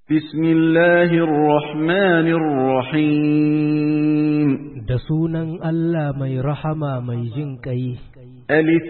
بسم الله الرحمن الرحيم da sunan Allah mai rahama mai jin ƙai. ألف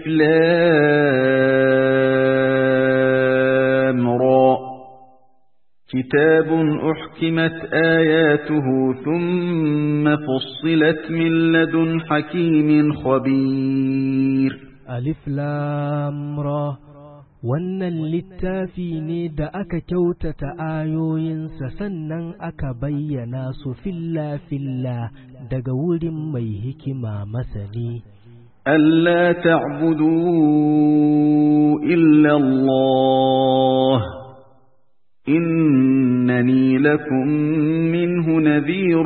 لام را كتاب أحكمت آياته ثم فصلت من لدن حكيم خبير Alif lam ra wannan littafi ne da aka kyautata ayoyinsa sannan aka bayyana su filla-filla daga wurin mai hikima masani. ألا تعبدوا إلا الله إنني لكم منه نذير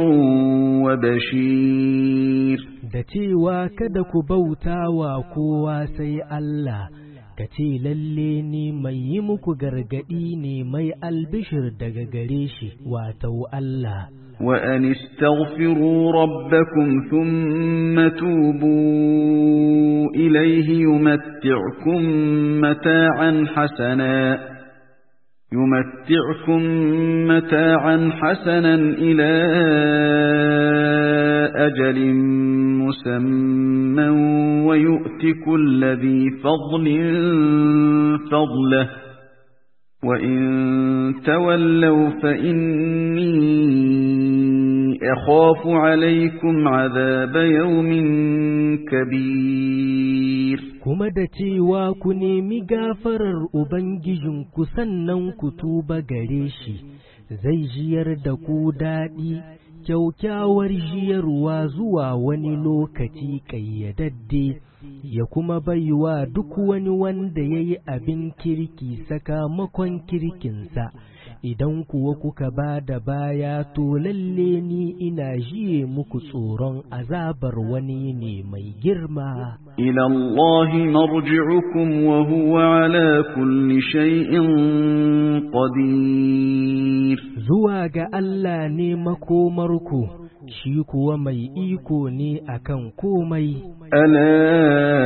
وبشير. Da cewa kada ku bauta wa kowa sai Allah, ka ce lalle ni mai yi muku gargaɗi ne mai albishir daga gare shi wato Allah. وأن استغفروا ربكم ثم توبوا إليه يمتعكم متاعا حسنا إلى أجل مسمى ويؤت كل ذي فضل فضله وإن تولوا فإني أخاف عليكم عذاب يوم كبير. Kuma da cewa ku nemi gafarar Ubangijinku sannan ku tuba gare shi, zai jiyar da ku daɗi, kyaukyawar jiyarwa zuwa wani lokaci ƙayyadadde, ya kuma baiwa duk wani wanda ya yi abin kirki sakamakon kirkinsa. Idan kuwa kuka ba da baya to lalle ni ina jiye muku tsoron azabar wani ne mai girma. Ila Allahi marji'ukum wa huwa ala kulli shay'in qadir. Zuwa ga Allah ne makomarku, shi kuwa mai iko ne akan komai. Ala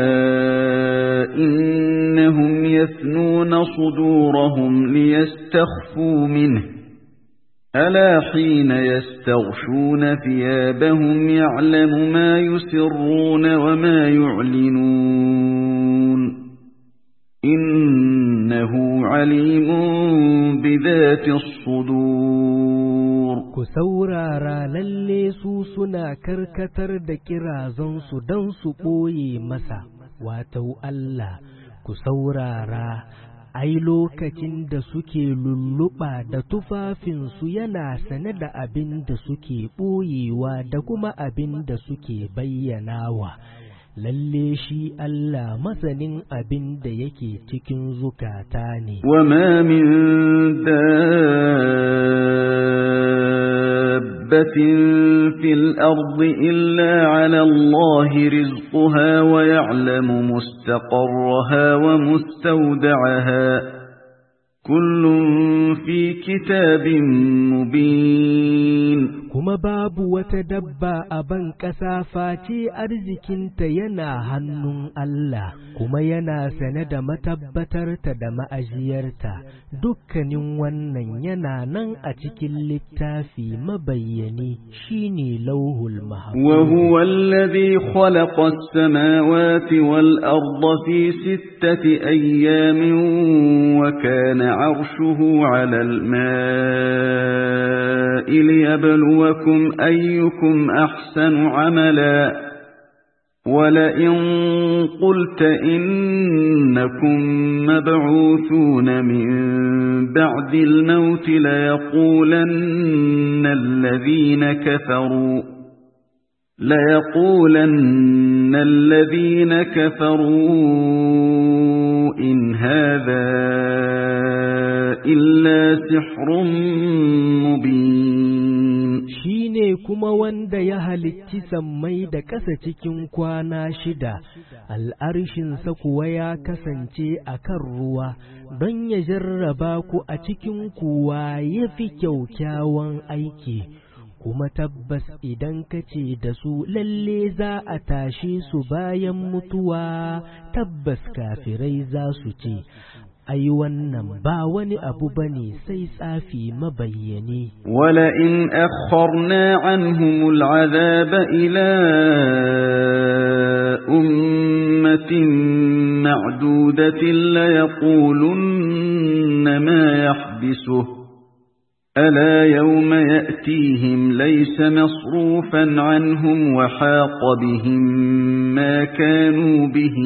innahum yathnuna sudurahum liyastakhfu minhu ألا حين يستغشون ثيابهم يعلم ما يسرون وما يعلنون إنه عليم بذات الصدور. كسورارا للي سوسنا كركتر دكرازن سدن سبوي مسا واتو الله كسورارا ai lokacin da suke lulluɓa da tufafinsu yana sane da abin da suke ɓoyewa da kuma abin da suke bayyanawa. Lalle shi Allah masanin abin da yake cikin zukata ne. Wa ma min dabbatin fil ardi illa ala Allah rizquha wa ya'lamu mustaqarraha wa mustawda'aha kullun fi kitabin mubin. Kuma babu wata dabba a ban ƙasa face arzikinta yana hannun Allah, kuma yana sane da matabbatarta da ma'ajiyarta, dukkanin wannan yana nan a cikin littafi mabayyani shine lauhul mahfuz. Wa huwa alladhi khalaqa as-samawati wal arda fi sittati ayyamin wa kana 'arshuhu 'ala al-ma'i liyabluwa أيكم أحسن عملا ولئن قلت إنكم مبعوثون من بعد الموت ليقولن الذين كفروا إن هذا إلا سحر مبين. Shi ne kuma wanda ya halicci sammai da ƙasa cikin kwana 6, al'arshinsa kuwa ya kasance a kan ruwa don ya jarraba ku a cikin kuwa ya fi kyaukyawan aiki. Kuma tabbas idan ka ce da su lalle za a tashe su bayan mutuwa, tabbas kafirai za su ce, ai wannan ba wani abu bane sai tsafi mabayyane. Wala in akharna anhumul azaba ila ummatin ma'dudatin la yaqulunna ma yahbisuhu ألا يوم يأتيهم ليس مصروفا عنهم وحاق بهم ما كانوا به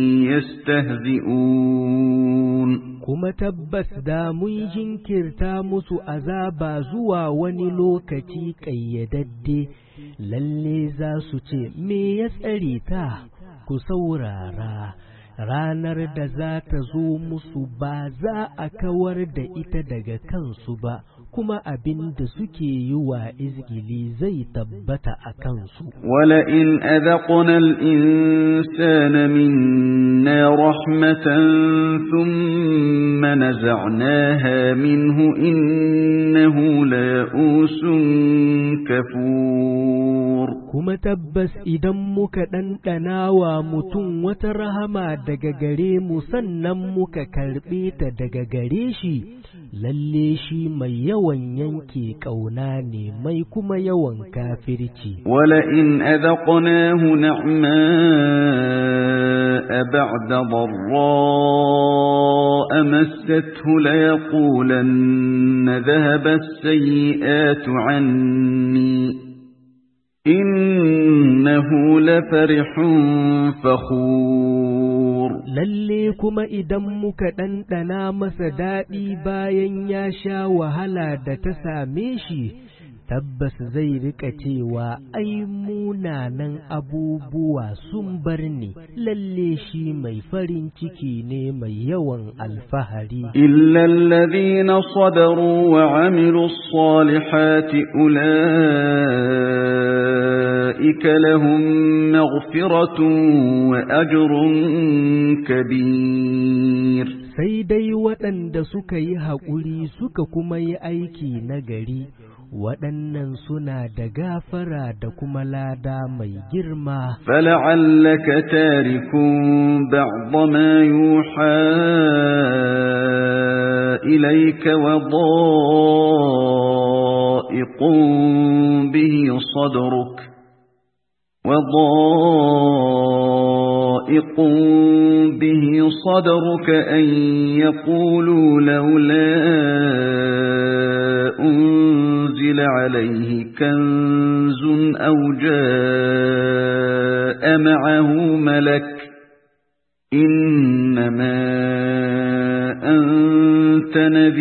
يستهزئون kuma tabbas da mun jinkirta musu azaba zuwa wani lokaci ƙayyadadde, lalle za su ce me ya tsare ta, ku saurara ranar da za ta zo musu ba za a kawar da ita daga kansu ba, kuma abin da suke yi wa izgili zai tabbata a kansu. Wala in adaqna al-insana minna rahmatan thumma naza'naha minhu innahu la'usun kafur. Kuma tabbas idan muka ɗanɗana wa mutum wata rahama daga gare mu sannan muka karɓe ta daga gare shi, lalle shi mai yawan yanke ƙauna ne mai kuma yawan kafirci. Wala in adaqnahu na'ma'a ba'da dharra'a massathu la yaqulanna dhahaba as-sayyi'atu 'anni innahu lafarihun fakhur. Lalle kuma idan muka ɗanɗana masa daɗi bayan ya sha wahala da ta same shi, tabbas zai rika cewa ai munanan abubuwa sun bar ni, lalle shi mai farin ciki ne mai yawan alfahari. Illa alladhina sabaru wa amilus salihati ulaika lahum maghfiratun wa ajrun kabir. Sai dai waɗanda suka yi haƙuri suka kuma yi aiki nagari, waɗannan suna da gafara da kuma lada mai girma. Fala'allaka tarikun ba'da ma yuha ilayka wa da'iqun bihi sadruk an yaqulu lawla أنزل عليه كنز أو جاء معه ملك إنما أنت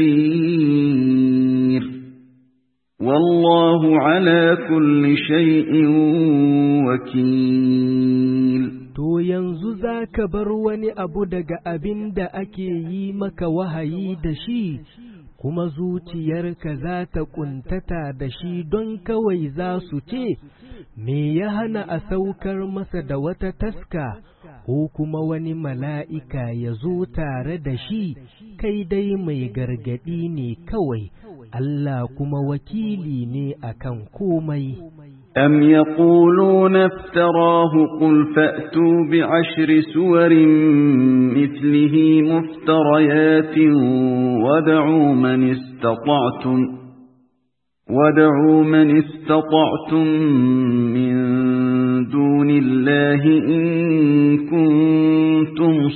نذير والله على كل شيء وكيل. To yanzu za ka bar wani abu daga abin da ake yi maka wahayi da shi, kuma zuciyarka za ta ƙuntata da shi don kawai za su ce, me ya hana a saukar masa da wata taska, ko kuma wani mala'ika ya zo tare da shi, kai dai mai gargaɗi ne kawai, Allah kuma wakili ne akan komai. أم يقولون افتراه قل فأتوا بعشر سور مثله مفتريات ودعوا من استطعتم من دون الله إن كنتم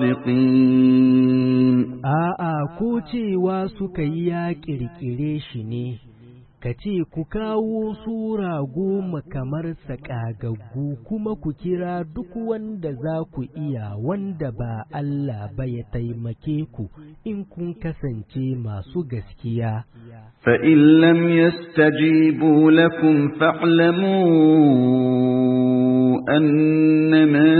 صادقين. ko cewa suka yi ya ƙirƙire shi ne, ka ce ku kawo sura 10 kamar saƙagaggu kuma ku kira duk wanda za ku iya wanda ba Allah ba ya taimake ku in kun kasance masu gaskiya. فَإِن لَّمْ يَسْتَجِيبُوا لَكُمْ فَاعْلَمُوا أَنَّمَا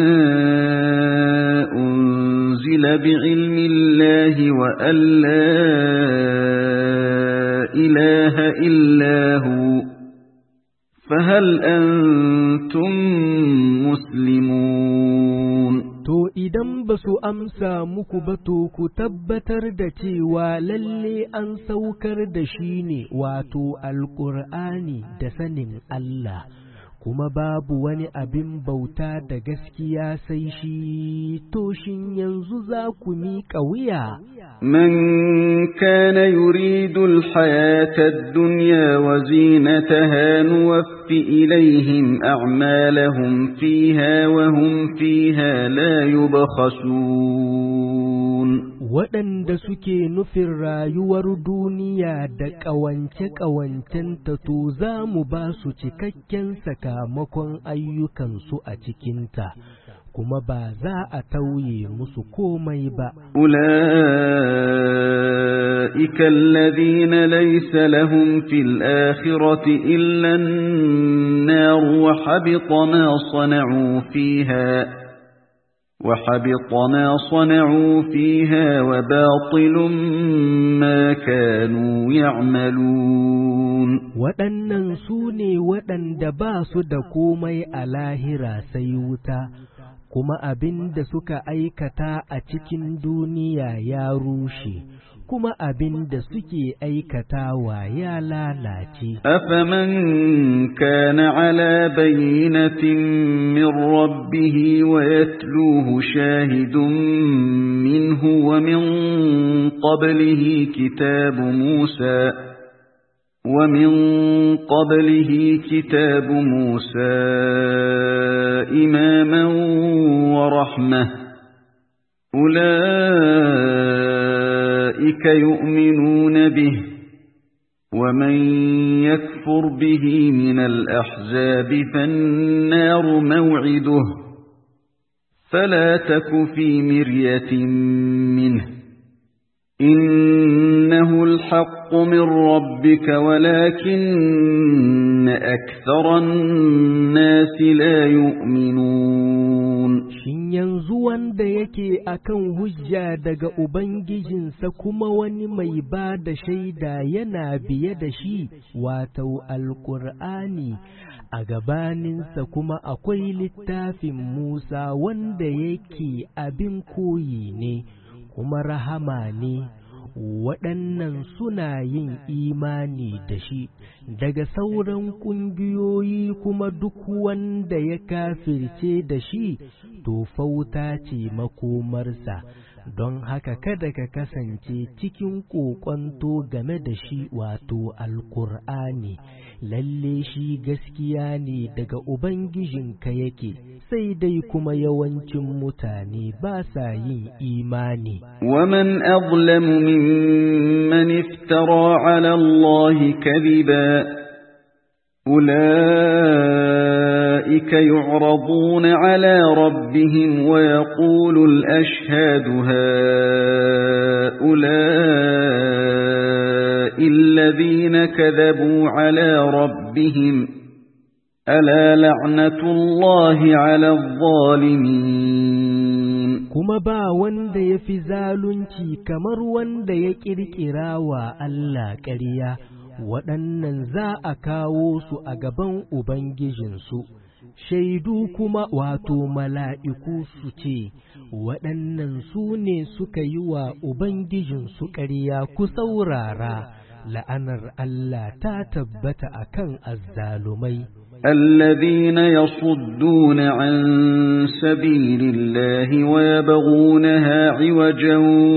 أُنزِلَ بِعِلْمِ اللَّهِ وَأَن لَّا إِلَٰهَ إِلَّا هُوَ فَهَلْ أَنتُم مُّسْلِمُونَ. To idan ba su amsa muku ba to ku tabbatar da cewa lalle an saukar da shi ne wato alƙur'ani da sanin Allah, kuma babu wani abin bauta da gaskiya sai shi, to shin yanzu za ku miƙa wuya? من كان يريد الحياة الدنيا وزينتها نوف إليهم أعمالهم فيها وهم فيها لا يبخسون. waɗanda suke nufin rayuwar duniya da ƙawance-ƙawancenta to za mu ba su cikakken sakamakon ayyukansu a cikinta, kuma ba za a tauye musu komai ba. أولئك الذين ليس لهم في الآخرة إلا النار وحبط ما صنعوا فيها وباطل ما كانوا يعملون. waɗannan su ne waɗanda ba su da komai a lahira sai wuta, kuma abin da suka aikata a cikin duniya ya rushe, kuma abin da suke aikatawa ya lalace. أفمن كان على بينة من ربه ويتلوه شاهد منه ومن قبله كتاب موسى إماما ورحمة أولئك يؤمنون به ومن يكفر به من الأحزاب فالنار موعده فلا تك في مرية منه إنه الحق من ربك ولكن أكثر الناس لا يؤمنون. Shin yanzu wanda yake akan hujja daga Ubangijinsa kuma wani mai ba da shaida yana biye da shi, wato Alƙur'ani, a gabaninsa kuma akwai littafin Musa wanda yake abin koyi ne kuma rahama ne, waɗannan suna yin imani da shi. Daga sauran ƙungiyoyi kuma duk wanda ya kafirce da shi to fauta ce makomarsa, don haka kada ka kasance cikin ƙoƙonto game da shi, wato Alƙur'ani. Lalle shi gaskiya ne daga Ubangijinka yake, sai dai kuma yawancin mutane ba sa yin imani. ومن أظلم ممن افترى على الله كذبا أولئك يعرضون على ربهم ويقول الأشهاد هؤلاء الذين كذبوا على ربهم ألا لعنة الله على الظالمين. kuma ba wanda ya fi zalunci kamar wanda ya ƙirƙira wa Allah ƙarya, waɗannan za a kawo su a gaban Ubangijinsu, shaidu kuma wato mala'iku su ce, waɗannan su ne suka yi wa Ubangijinsu ƙarya, ku saurara, la'anar Allah ta tabbata a kan azzalumai. الذين يصدون عن سبيل الله ويبغونها عوجا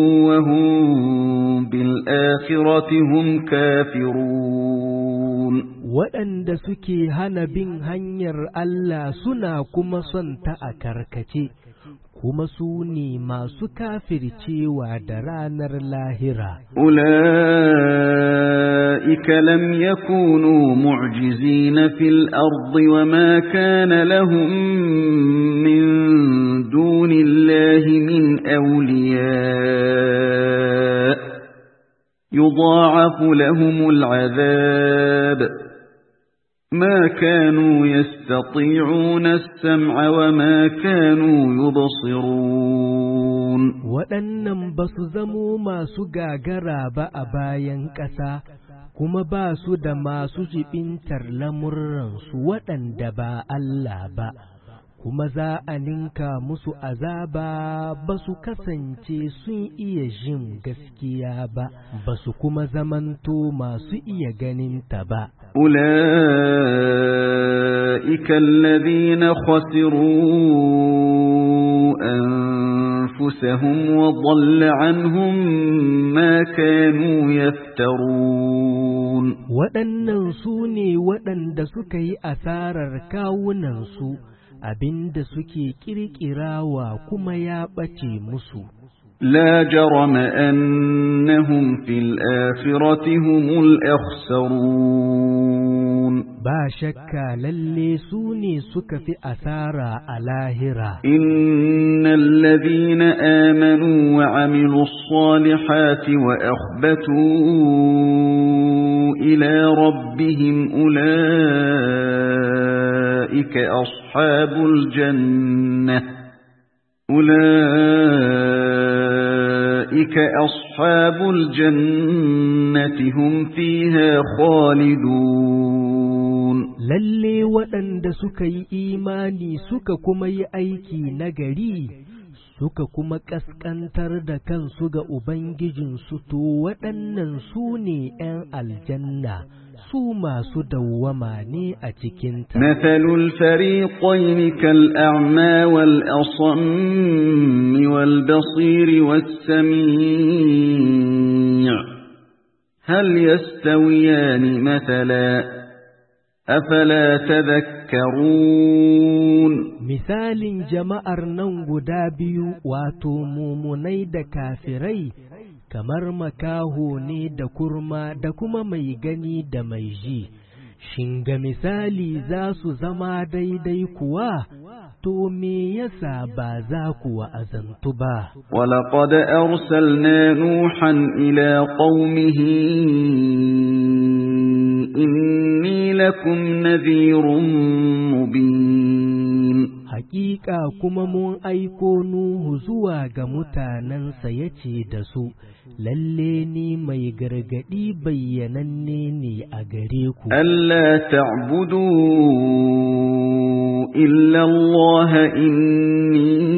وهم بالآخرة هم كافرون. waɗanda suke hana bin hanyar Allah suna kuma son ta a karkace, kuma su ne masu kafircewa da ranar lahira. أولئك لم يكونوا معجزين في الأرض وما كان لهم من دون الله من أولياء يضاعف لهم العذاب ما كانوا يستطيعون السمع وما كانوا يبصرون. waɗannan ba su zamo masu gagara ba a bayan ƙasa, kuma ba su da masu jibintar lamurransu waɗanda ba Allah ba, kuma za a ninka musu azaba, ba su kasance sun iya jin gaskiya ba, ba su kuma zamanto masu iya ganinta ba. أولئك أولئك الذين خسروا أنفسهم وضل عنهم ما كانوا يفترون waɗannan su ne waɗanda suka yi asarar kawunansu abinda suke ƙirƙirawa kuma ya ɓace musu. لا جرم أنهم في الآخرة هم الأخسرون ba shakka lalle su ne suka fi asara a lahira. إن الذين آمنوا وعملوا الصالحات وأخبتوا إلى ربهم أولئك أصحاب الجنة هم فيها خالدون lalle waɗanda suka yi imani suka kuma yi aiki nagari suka kuma ƙasƙantar da kansu ga Ubangijinsu to waɗannan su ne ‘yan aljanna su masu dawwama ne a cikinta. Mathalul fariqayn kal'a'ma wal asammi wal basiri was sami' hal yastawiyani mathala afala tadhakkarun. Misalin jama'ar nan guda biyu wato mumunai da kafirai kamar makaho ne da kurma da kuma mai gani da mai ji, shin ga misali za su zama daidai kuwa? To me yasa ba za ku wa'azantu ba? Walaqad arsalna Nuhan ila qaumihi inni lakum nadhirun mubin. Hakika kuma mun aiko Nuhu zuwa ga mutanensa yace da su, lalle ni mai gargadi bayyananne ne a gare ku. Alla ta'budu illa Allah inni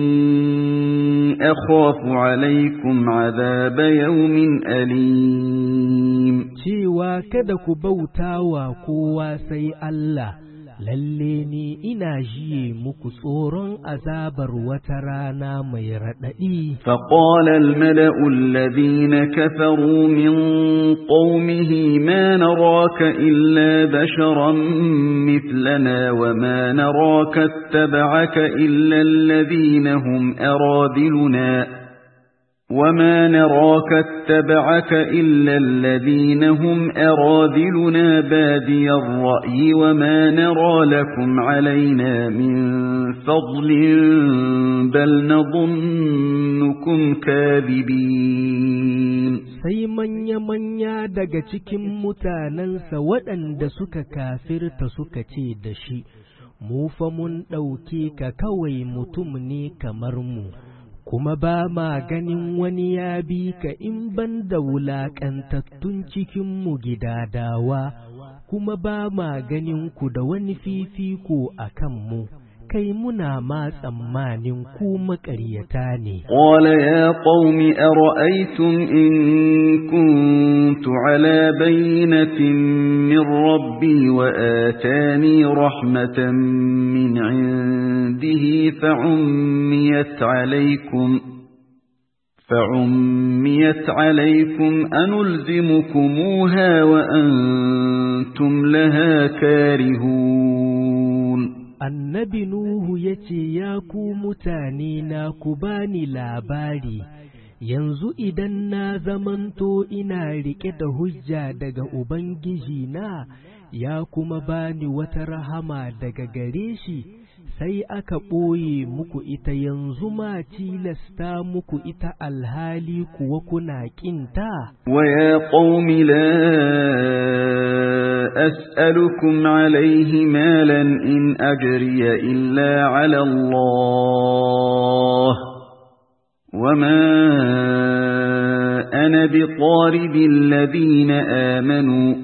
akhafu alaykum adhab yawmin alim. Cewa kada ku bautawa kowa sai Allah, lalle ni ina jiye muku tsoron azabar wata rana mai raɗaɗi. Faqala al-mala'u alladhina kafaru min qaumihi ma naraka illa basharan mithlana wa ma naraka ittaba'aka illa alladhina hum aradiluna وما نراك اتبعك إلا الذين هم أراذلنا بادي الرأي وما نرى لكم علينا من فضل بل نظنكم كاذبين. sai manya daga cikin mutanensa waɗanda suka kafirta suka ce da shi, mu fa mun ɗauke ka kawai mutum ne kamar mu, kuma ba ma ganin wani ya bi ka in ban da wulaƙantattun cikinmu gidadawa, kuma ba ma ganin ku da wani fifiko a kanmu, kai muna ma tsammanin ku maƙaryata ne. Qala ya qaumi ara'aytum in kuntu ala bayyinatin min rabbi wa atani rahmatan min 'indihi فعميت عليكم أنلزمكموها وأنتم لها كارهون. Annabi Nuhu ya ce, ya ku mutane na ku bani labari, yanzu idan na zamanto ina riƙe da hujja daga Ubangiji na, ya kuma bani wata rahama daga gare shi, sai aka ɓoye muku ita yanzu ma tilasta muku ita alhali kuwa kuna ƙinta. Wa ya qaumi la as'alukum alayhi malan in ajriya illa ala Allah wama ana bitaridi alladhina amanu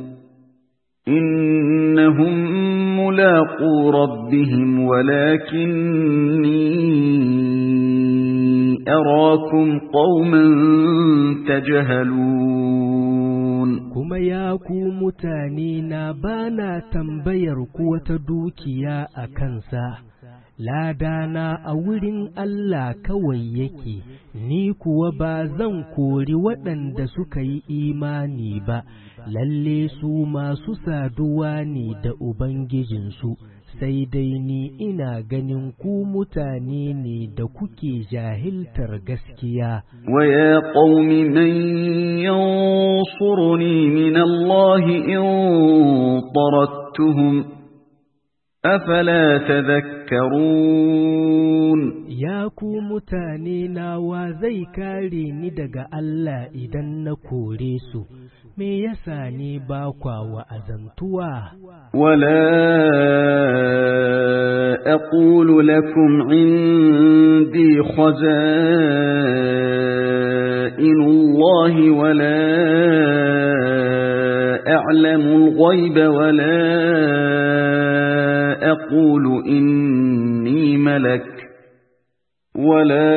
innahum ملاقو ربهم ولكني أراكم قوما تجهلون. kuma ya ku mutane na bana tambayar ku wata dukiya a kansa, ladana a wurin Allah kawai yake, ni kuwa ba zan kori waɗanda suka yi imani ba, lalle su masu saduwa ne da Ubangijinsu, sai dai ni ina ganin ku mutane ne da kuke jahiltar gaskiya. Wa ya qaumi man yansuruni min Allah in tarattuhum afala tadhakkarun. Ya ku mutane nawa zai kare ni daga Allah idan na kore su, me yasa ne ba kwa wa'azantuwa? Wala aqulu lakum indi khaza'inu Allah wala a'lamu al-ghayba wala aqulu inni malak ولا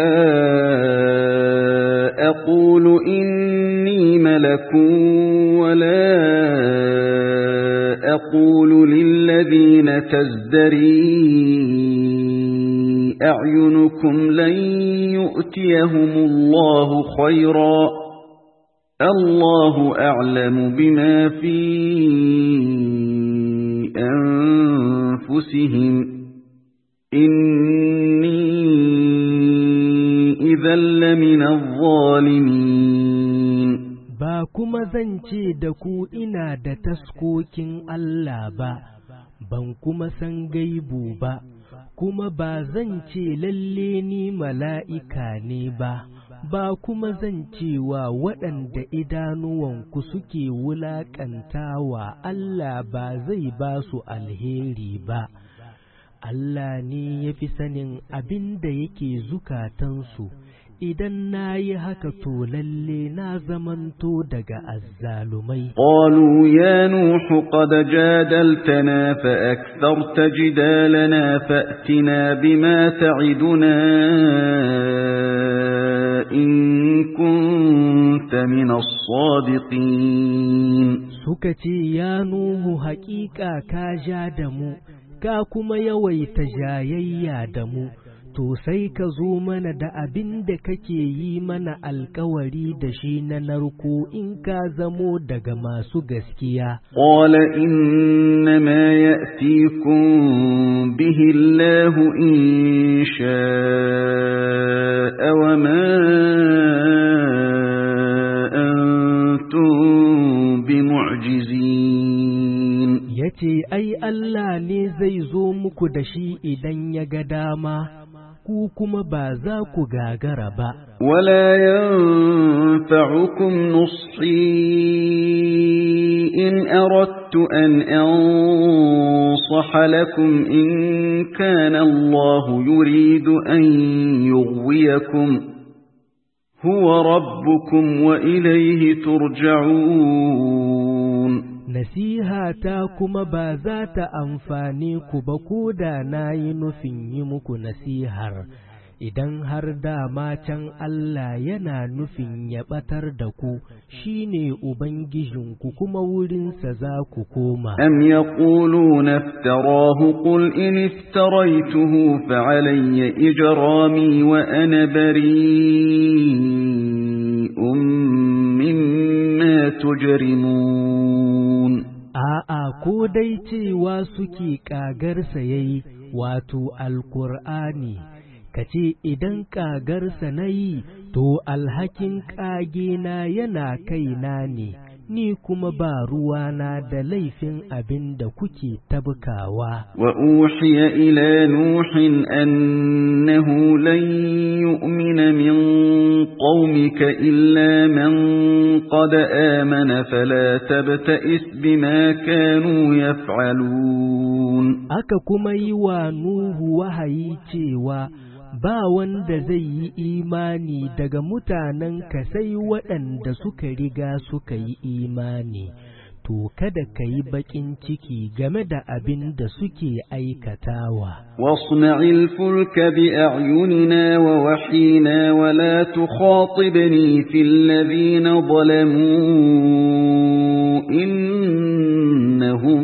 أقول إني ملك ولا أقول للذين تزدري أعينكم لن يؤتيهم الله خيرا الله أعلم بما في أنفسهم إني إذا لمن الظالمين. Ba kuma zan ce da ku ina da taskokin Allah ba, ban kuma san gaibu ba, kuma ba zan ce lalle ni mala'ika ne ba, ba kuma zan cewa waɗanda idanuwanku suke wulaƙantawa Allah ba zai ba su alheri ba. Allah ne ya fi sanin abin da yake zukatansu, idan na yi haka to lalle na zamanto daga azzalumai. Qalu ya Nuhu qad jadaltana fa aktharta jidalana fa'tina bima ta'iduna in kunta min as-sadiqin. Suka ce ya Nuhu haƙiƙa ka ja da mu, ka kuma yawaita jayayya da mu, to sai ka zo mana da abin da kake yi mana alkawari da shi na narko in ka zamo daga masu gaskiya. Qala innama ya'tikum bihi Allahu in sha'a wa ma antum bimu'jizin. Yace ai Allah ne zai zo muku da shi idan ya ga dama, ku kuma ba za ku gagara ba. Wala yanfa'ukum nushi in aradtu an ansaha lakum in kana Allah yuridu an yughwiyakum huwa rabbukum wa ilayhi turja'un. Nasiha ta kuma ba za ta amfane ku ba ko da na yi nufin yi muku nasihar, idan har dama can Allah yana nufin ya ɓatar da ku, shi ne Ubangijinku kuma wurinsa za ku koma. Am yaquluna iftarahu qul in iftaraytuhu fa'alayya ijrami wa ana bari'un mimma tujrimun. A'a, ko dai cewa suke ƙagarsa yayi, wato Alƙur'ani, ka ce idan ƙagarsa na yi, to alhakin ƙagena yana kaina ne, ni kuma ba ruwana da laifin abin da kuke tabkawa. Wa uhiya ila Nuhin annahu lan yu'mina min qaumika illa man qad amana fala tabta'is bima kanu yaf'alun. Aka kuma yi wa Nuhu wahayi cewa ba wanda zai yi imani daga mutanenka sai waɗanda suka riga suka yi imani, to kada ka yi baƙin ciki game da abin da suke aikatawa. Wasna'il fulka bi a'yunina wa wahyina wa la tukhatibni fil ladhina zalamu إنهم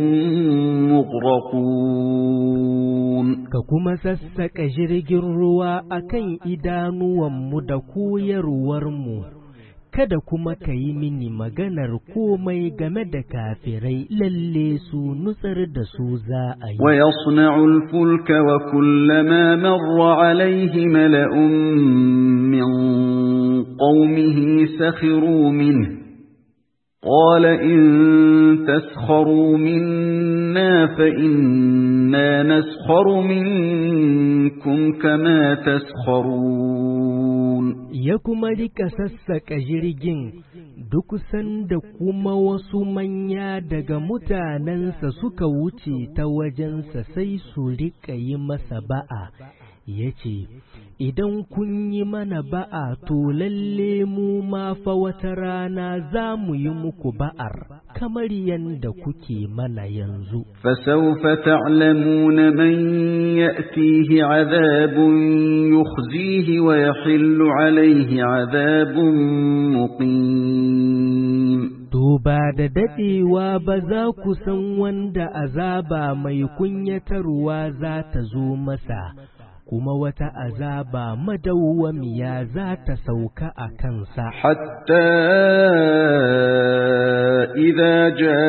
مغرقون ككما سسك جرج الروا أكن إدان ومدكو يروارمو kada kuma ka yi mini maganar komai game da kafirai lalle su nutsar da su za a yi. Wa yasna'u al-fulka wa kullama marra alayhi mala'un min qawmihi sakhiru minhu قال إن تسخروا منا فإنا نسخر منكم كما تسخرون يكما لك سسك جرجين duk sanda kuma wasu manya daga mutanensa suka wuce ta wajensa sai su riƙa yi masa ba'a yace idan kun yi mana ba'a to lalle mu ma fa wata rana za mu yi muku ba'ar kamar yanda kuke mana yanzu fasawfa ta'lamuna man ya'tihi 'adhabun yukhzihi wa yahillu 'alayhi 'adhabun muqim to ba da dadewa ba za ku san wanda azaba mai kunyatarwa za ta zo masa kuma wata azaba madawwamiya za ta sauka a kansa hatta idza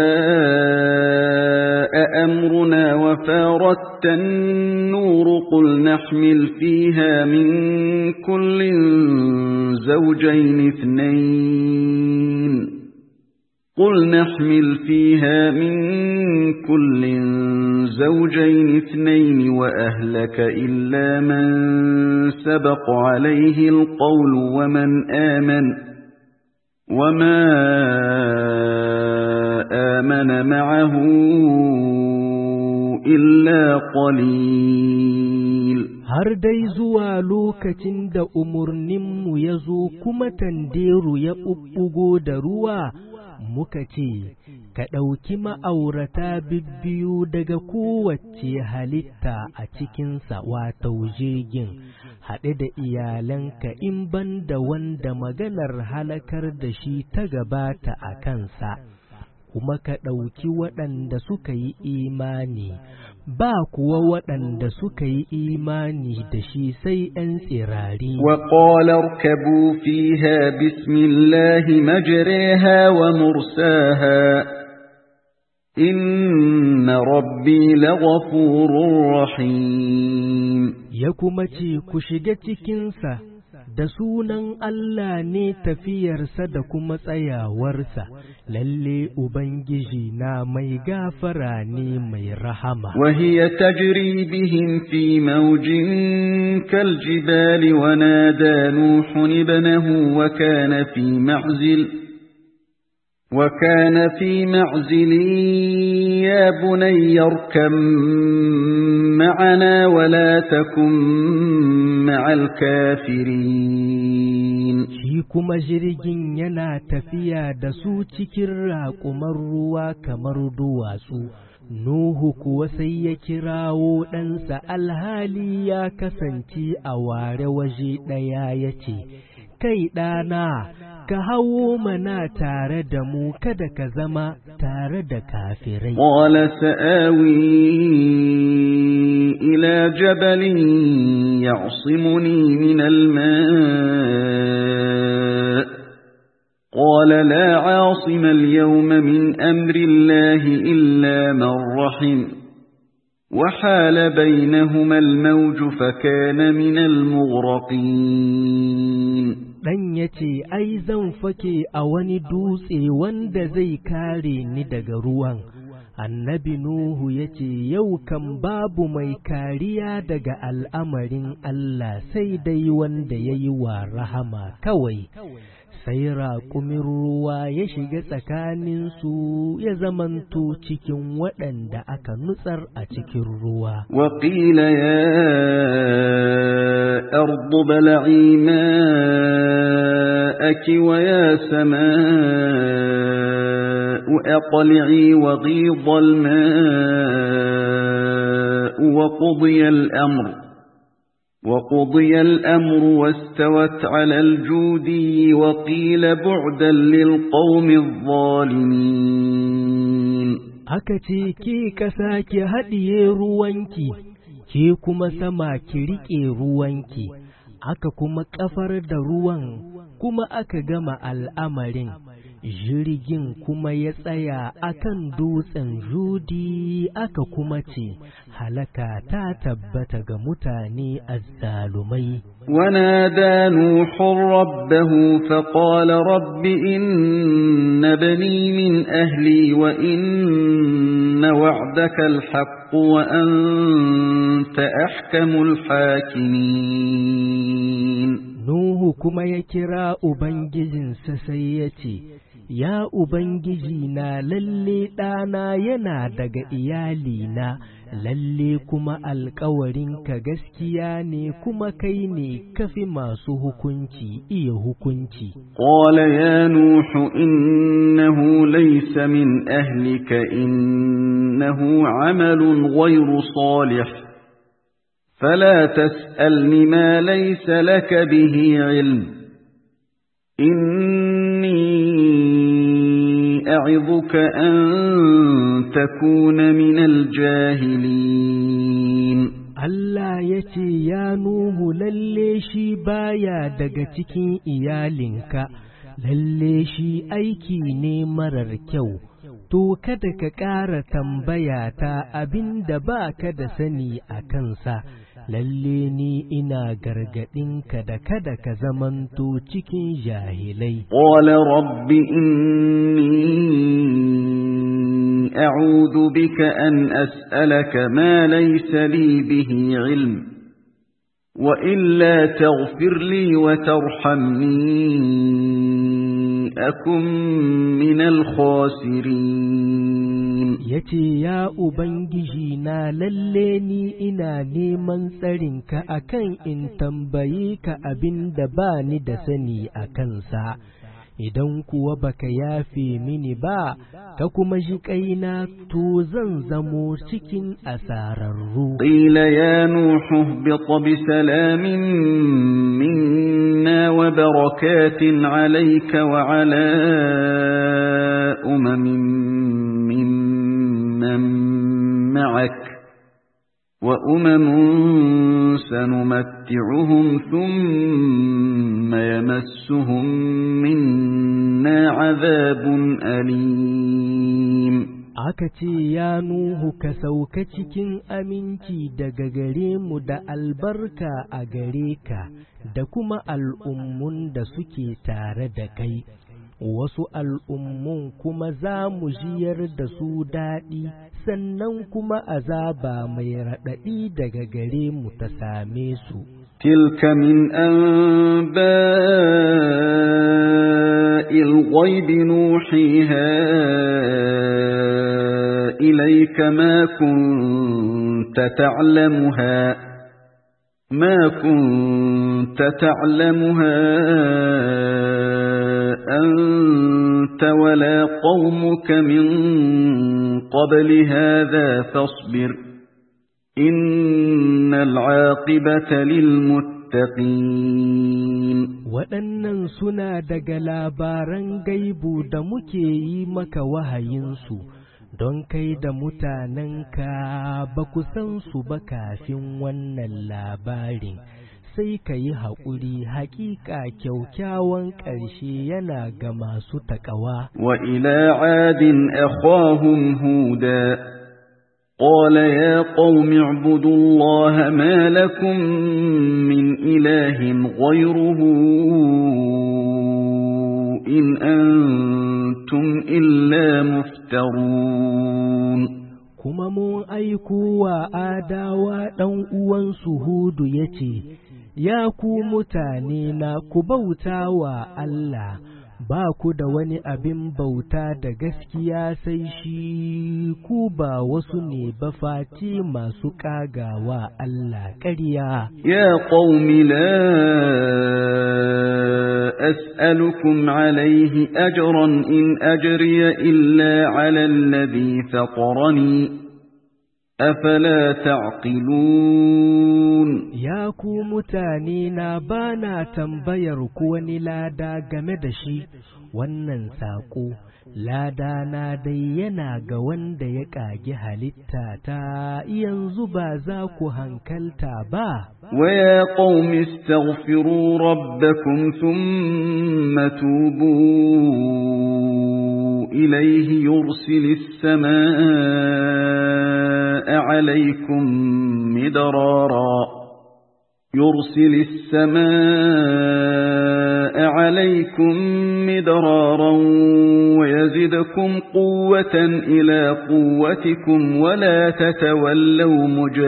jaa amruna wa farat an-nur qul nahmil fiha min kullin zawjayn ithnayn قل نحمل فيها من كل زوجين اثنين وأهلك إلا من سبق عليه القول وما آمن معه إلا قليل har dai zuwa lokacin da umurninmu ya zo kuma tanderu ya ɓuɓɓugo da ruwa muka ce ka ɗauki ma'aurata bibbiyu daga kowace halitta a cikinsa wato jirgin haɗe da iyalanka in ban da wanda maganar halakar da shi ta gabata a kansa kuma ka ɗauki waɗanda suka yi imani ba kuwa waɗanda suka yi imani da shi sai ‘yan tsirari. Wa ƙolar kabu fiha bismillahi majriha wa mursaha inna rabbi laghafurur rahim. Ya kuma ce ku shiga cikinsa da sunan Allah ne tafiyarsa da kuma tsayawarsa, lalle Ubangiji na mai gafara ne mai rahama. Wahiya tajri bihim fi mawjin kaljibali wa nada Nuhun ibnahu wa kana fi معزل يا بني اركب معنا ولا تكن مع الكافرين shi kuma jirgin yana tafiya da su cikin raƙumar ruwa kamar duwatsu Nuhu kuwa sai ya kirawo ɗansa alhali ya kasance a ware waje ɗaya yace kai ɗana ka hawo mana tare da mu kada ka zama tare da kafirai. Qala sa'awi ila jabalin ya'simuni min al-ma' qala la 'asima al-yawma min amri Allahi illa man rahim وحال بينهما الموج فكان من المغرقين Dan ya ce, ai zan fake a wani dutse wanda zai kare ni daga ruwan. Annabi Nuhu ya ce, yau kan babu mai kariya daga al'amarin Allah sai dai wanda ya yi wa rahama kawai. Sai raƙumin ruwa ya shiga tsakaninsu ya zamanto cikin waɗanda aka nutsar a cikin ruwa. Waƙila ya ardu bala'i ma'aki wa ya sama'u aqli'i wa ghidha al-ma'u wa qudiya al-amr وقضي الأمر واستوت على الجودي وقيل بعدا للقوم الظالمين. aka ce ke ƙasa ki haɗiye ruwanki, ke kuma sama ki riƙe ruwanki, aka kuma ƙafar da ruwan, kuma aka gama al'amarin, jirgin kuma ya tsaya akan dutsen Judi, aka kuma ce, halaka ta tabbata ga mutane azzalumai. ونادى نوح ربه فقال رب إن بني من أهلي وإن وعدك الحق وأنت أحكم الحاكمين. Nuhu kuma ya kira Ubangijinsa sai ya ce, Ya Ubangiji na lalle ɗana yana daga iyalina, lalle kuma alkawarinka gaskiya ne kuma kai ne kafi masu hukunci iya hukunci. Qala ya Nuhu innahu laysa min ahlika innahu amalun ghayru salih. فلا تسألني ما ليس لك به علم إني أعظك أن تكون من الجاهلين. Allah ya ce, Ya Nuhu, lalle shi baya daga cikin iyalinka, lalle shi aiki ne marar kyau. To kada ka ƙara tambaya ta abin da ba ka da sani a kansa, lalle ni ina gargaɗinka da kada ka zamanto cikin jahilai. Qala rabbi inni a'udhu bika an as'alaka ma laysa li bihi ilm wa illa taghfir li wa tarhamni أكن من الخاسرين. yace ya Ubangiji na lalle ni ina neman tsarinka akan in tambaye ka abin da ba ni da sani a kansa, idan kuwa baka yafe mini ba ka kuma ji kaina to zan zamo cikin asararru. Qila ya Nuhu ihbit bi salamin minna wa barakatin alayka wa ala umamin mimman ma'ak wa umamun sanumatti'uhum thumma yamassuhum minna 'adhabun alim. Aka ce, Ya Nuhu, ka sauka cikin aminci daga gare mu da albarka a gare ka, da kuma al'ummun da suke tare da kai, wasu al'ummun kuma za mu jiyar da su daɗi, sannan kuma azaba mai raɗaɗi daga gare mu ta same su. تلك من أنباء الغيب نوحيها إليك ما كنت تعلمها أنت ولا قومك من قبل هذا فاصبر إن العاقبة للمتقين. waɗannan suna daga labaran gaibu da muke yi maka wahayinsu, don kai da mutanenka ba ku san su ba kafin wannan labarin, sai ka yi haƙuri, haƙiƙa kyaukyawan ƙarshe yana ga masu taƙawa. Wa ila adin akhahum huda قال يا قوم اعبدوا الله ما لكم من إله غيره إن أنتم إلا مفترون. kuma mun aiko wa Adawa ɗan uwansu Hudu ya ce, Ya ku mutane na ku bauta wa Allah, ba ku da wani abin bauta da gaskiya sai shi, ku ba wasu ne ba face masu ƙagawa Allah ƙarya. Ya qaumi la as'alukum alayhi ajran in ajriya illa ala alladhi fatarani أفلا تعقلون يا ku mutane na bana tambayar ku wani lada game da shi wannan saƙo lada na dai yana ga wanda ya ƙagi halitta ta yanzu ba za ku hankalta ba ويا قوم استغفروا ربكم ثم توبوا إليه يرسل السماء عليكم مدرارا ويزدكم قوة إلى قوتكم ولا تتولوا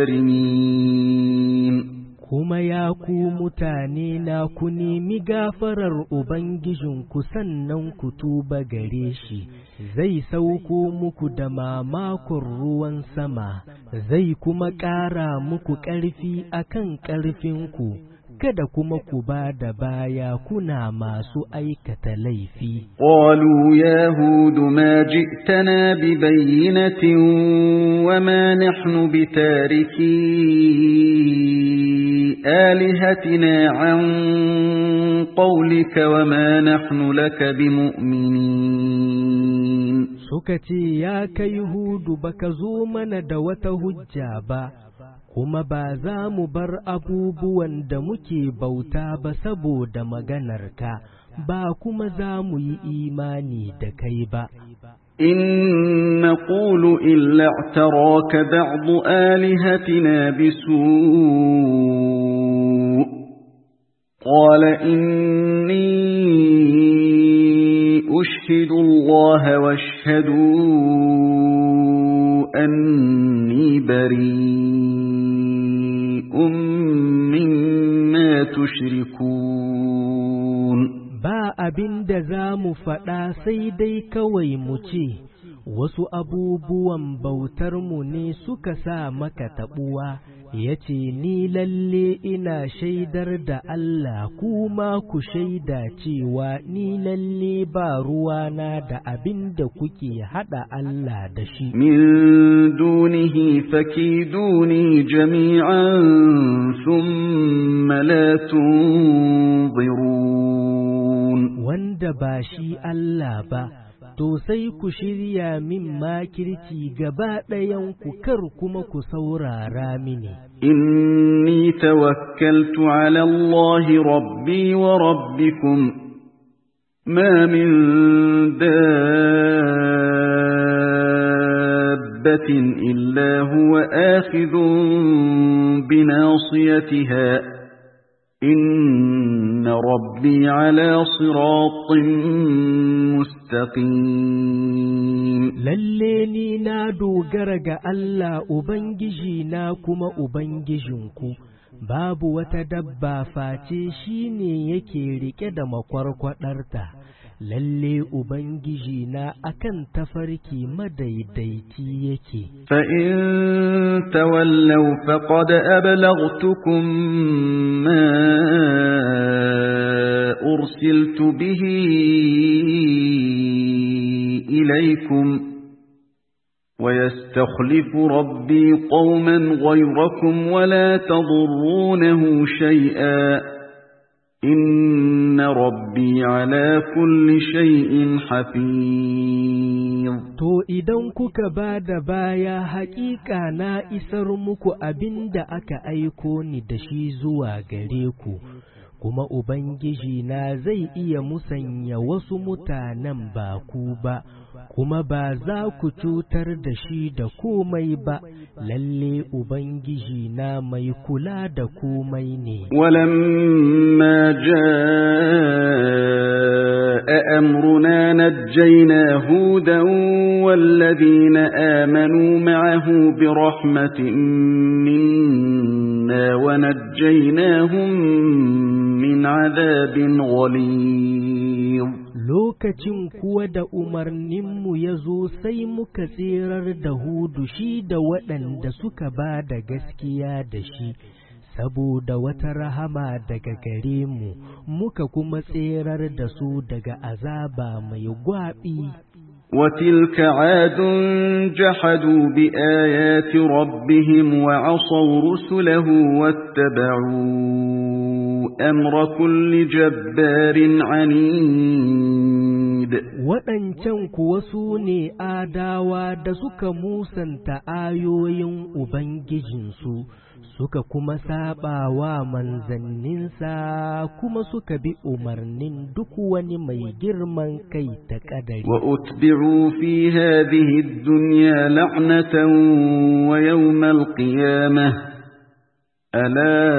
مجرمين kuma ya ku mutane na ku nemi gafarar Ubangijinku sannan ku tuba gare shi, zai sauko muku da mamakon ruwan sama, zai kuma ƙara muku ƙarfi akan ƙarfinku, kada kuma ku ba da baya kuna masu aikata laifi. Qalu ya Hudu ma ji'tana bi bayyinatin wa ma nahnu bitariki آلهتنا عن قولك وما نحن لك بمؤمنين سكتي يا كيهود بكزو من دوت هجابا kuma ba za mu bar abubuwan da muke bauta ba saboda maganarka ba kuma za mu yi imani da kai ba إن نقول إلا اعتراك بعض آلهتنا بسوء قال إني أشهد الله واشهدوا أني بريء مما تشركون ba abin da za mu faɗa sai dai kawai mu ce, wasu abubuwan bautarmu ne suka sa maka taɓuwa, ya ce, Ni lalle ina shaidar da Allah kuma ku shaida cewa ni lalle ba ruwana da abin da kuke haɗa Allah da shi. Min dunihi fakiduni jami'an thumma la tunzirun. Wanda ba shi Allah ba, to sai ku shirya min makirci gaba ɗayanku kar kuma ku saurara mini. Inni tawakkaltu ala Allah rabbi wa rabbikum ma min dabbatin illa huwa akhidhun binasiyatiha إن ربي على صراط مستقيم لليني نادو غرغ الله أبنجي ناكما أبنجينكو babu wata dabba face shine yake rike da makwarkwadarta lalle ubangiji na akan tafarki madaidaiti yake fa in tawallaw faqad ablaghtukum ma ursiltu bihi ilaykum ويستخلف ربي قوما غيركم ولا تضرونه شيئا إن ربي على كل شيء حفيظ To idan kuka ba da baya haƙiƙa na isar muku abin da aka aiko ni da shi zuwa gare ku, kuma Ubangiji na zai iya musanya wasu mutanen ba ku ba, kuma ba za ku cutar da shi da komai ba, lalle Ubangiji na mai kula da komai ne. Walamma jaa amruna najjayna hudan walladhina amanu ma'ahu birahmatin minna wa najjaynahum min 'adhabin ghalidh. Lokacin kuwa da umarninmu ya zo sai muka tserar da Hudu shi da waɗanda suka ba da gaskiya da shi, saboda wata rahama daga gare mu, muka kuma tserar da su daga azaba mai gwaɓi. وتلك عاد جحدوا بآيات ربهم وعصوا رسله واتبعوا أمر كل جبار عنيد waɗancan kuwa su ne adawa da suka musanta ayoyin Ubangijinsu suka kuma saba wa manzanninsa kuma suka bi umarnin duk wani mai girman kai ta kadari wa utbi'u fi hadhihi ad-dunya la'natan wa yawm al-qiyamah ala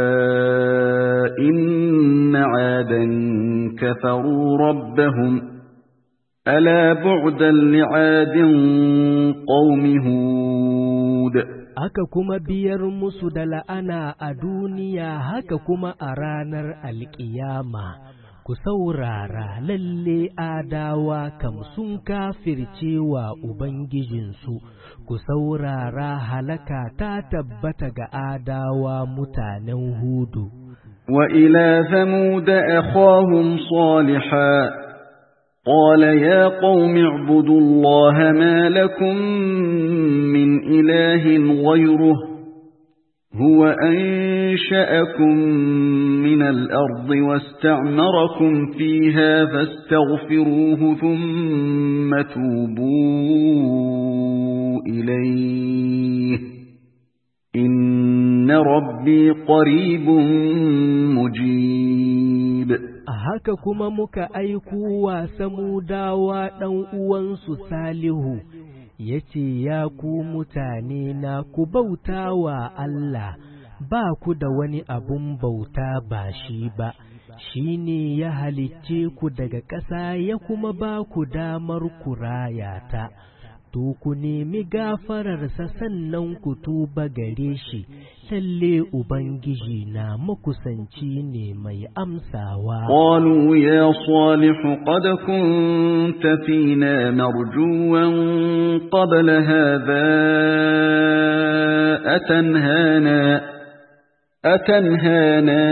inna 'adan kafaru rabbahum ala bu'dan li'adin qaumi hud. Aka kuma biyar musu da la'ana a duniya haka kuma a ranar alƙiyama. Ku saurara, lalle adawa kam sun kafirce wa Ubangijinsu, ku saurara, halaka ta tabbata ga adawa mutanen Hudu. Wa ila Thamud akhahum Salihan قال يا قوم اعبدوا الله ما لكم من إله غيره هو أنشأكم من الأرض واستعمركم فيها فاستغفروه ثم توبوا إليه إن ربي قريب مجيب. Haka kuma muka aiko wa Samudawa ɗan uwansu Salihu, ya ce, Ya ku mutane na ku bauta wa Allah, ba ku da wani abun bauta ba shi ba, shi ne ya halicce ku daga ƙasa ya kuma ba ku damar ku raya ta. To ku nemi gafararsa sannan ku tuba gare shi, lalle Ubangiji na makusanci ne mai amsawa. Qalu ya Salihu qad kunta fina marjuwan qabla hadha atanhana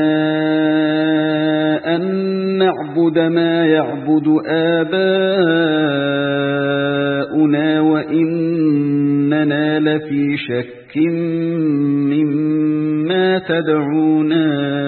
an na'budu ma ya'budu آباؤنا وإننا لفي شك مما تدعونا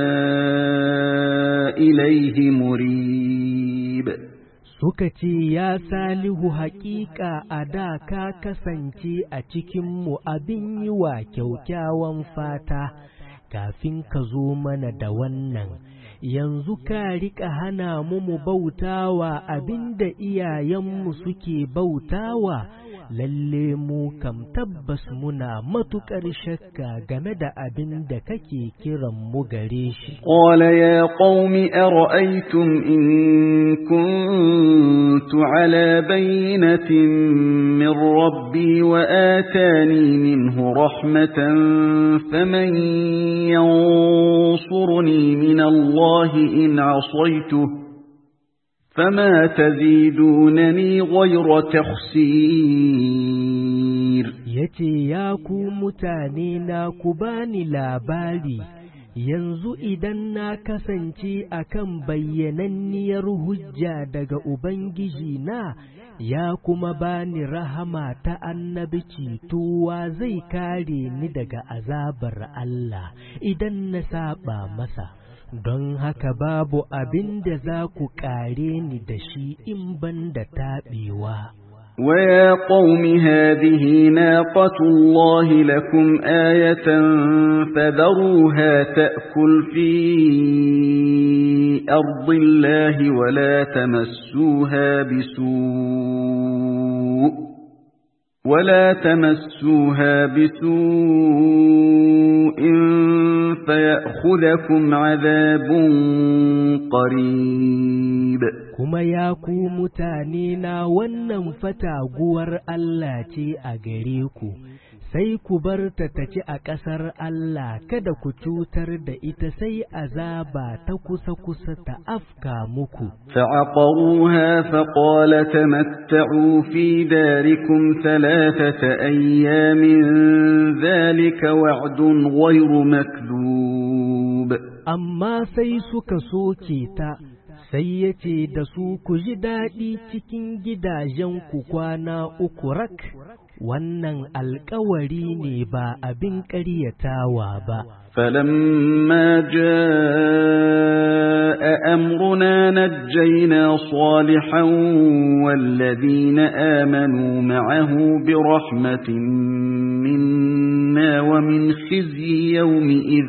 إليه مريب. Suka ce, Ya Salihu, haƙiƙa a da ka kasance a cikinmu abin yi wa kyaukyawan fata kafin ka zo mana da wannan. Yanzu ka riƙa hana mu bautawa abinda iyayenmu suke bautawa, lalle mu kam tabbas muna matuƙar shakka game da abin da kake kiran mu gare shi. Qala ya qaumi ara'aytum in kuntu ala bayyinatin min rabbi wa atani minhu rahmatan faman yansuruni min Allah in asaytuhu فما تزيدونني غير تخسير. yace ya ku mutane na ku bani labari, yanzu idan na kasance akan bayyananniyar hujja daga Ubangiji na, ya kuma bani rahama ta annabici, towa zai kare ni daga azabar Allah idan na saba masa. Don haka babu abin da za ku ƙare ni da shi in ban da taɓewa. وَيَا قَوْمِ هَٰذِهِ نَاقَةُ اللَّهِ لَكُمْ آيَةً فَذَرُوهَا تَأْكُلْ فِي أَرْضِ اللَّهِ ولا تمسوها بسوء فيأخذكم عذاب قريب. Kuma ya ku mutane na, wannan fataguwar Allah ce a gare ku, sai ku bar ta ci a ƙasar Allah, kada ku cutar da ita sai azaba ta kusa ta afka muku. فعقروها فقال تمتعوا في داركم 3 أيام ذلك وعد غير مكذوب. Amma sai suka soke ta, sai ya ce da su ku ji daɗi cikin gidajenku kwana uku rak, wannan alkawari ne ba abin ƙaryatawa ba. فلما جاء أمرنا نجينا صالحا والذين آمنوا معه برحمة منا ومن خزي يومئذ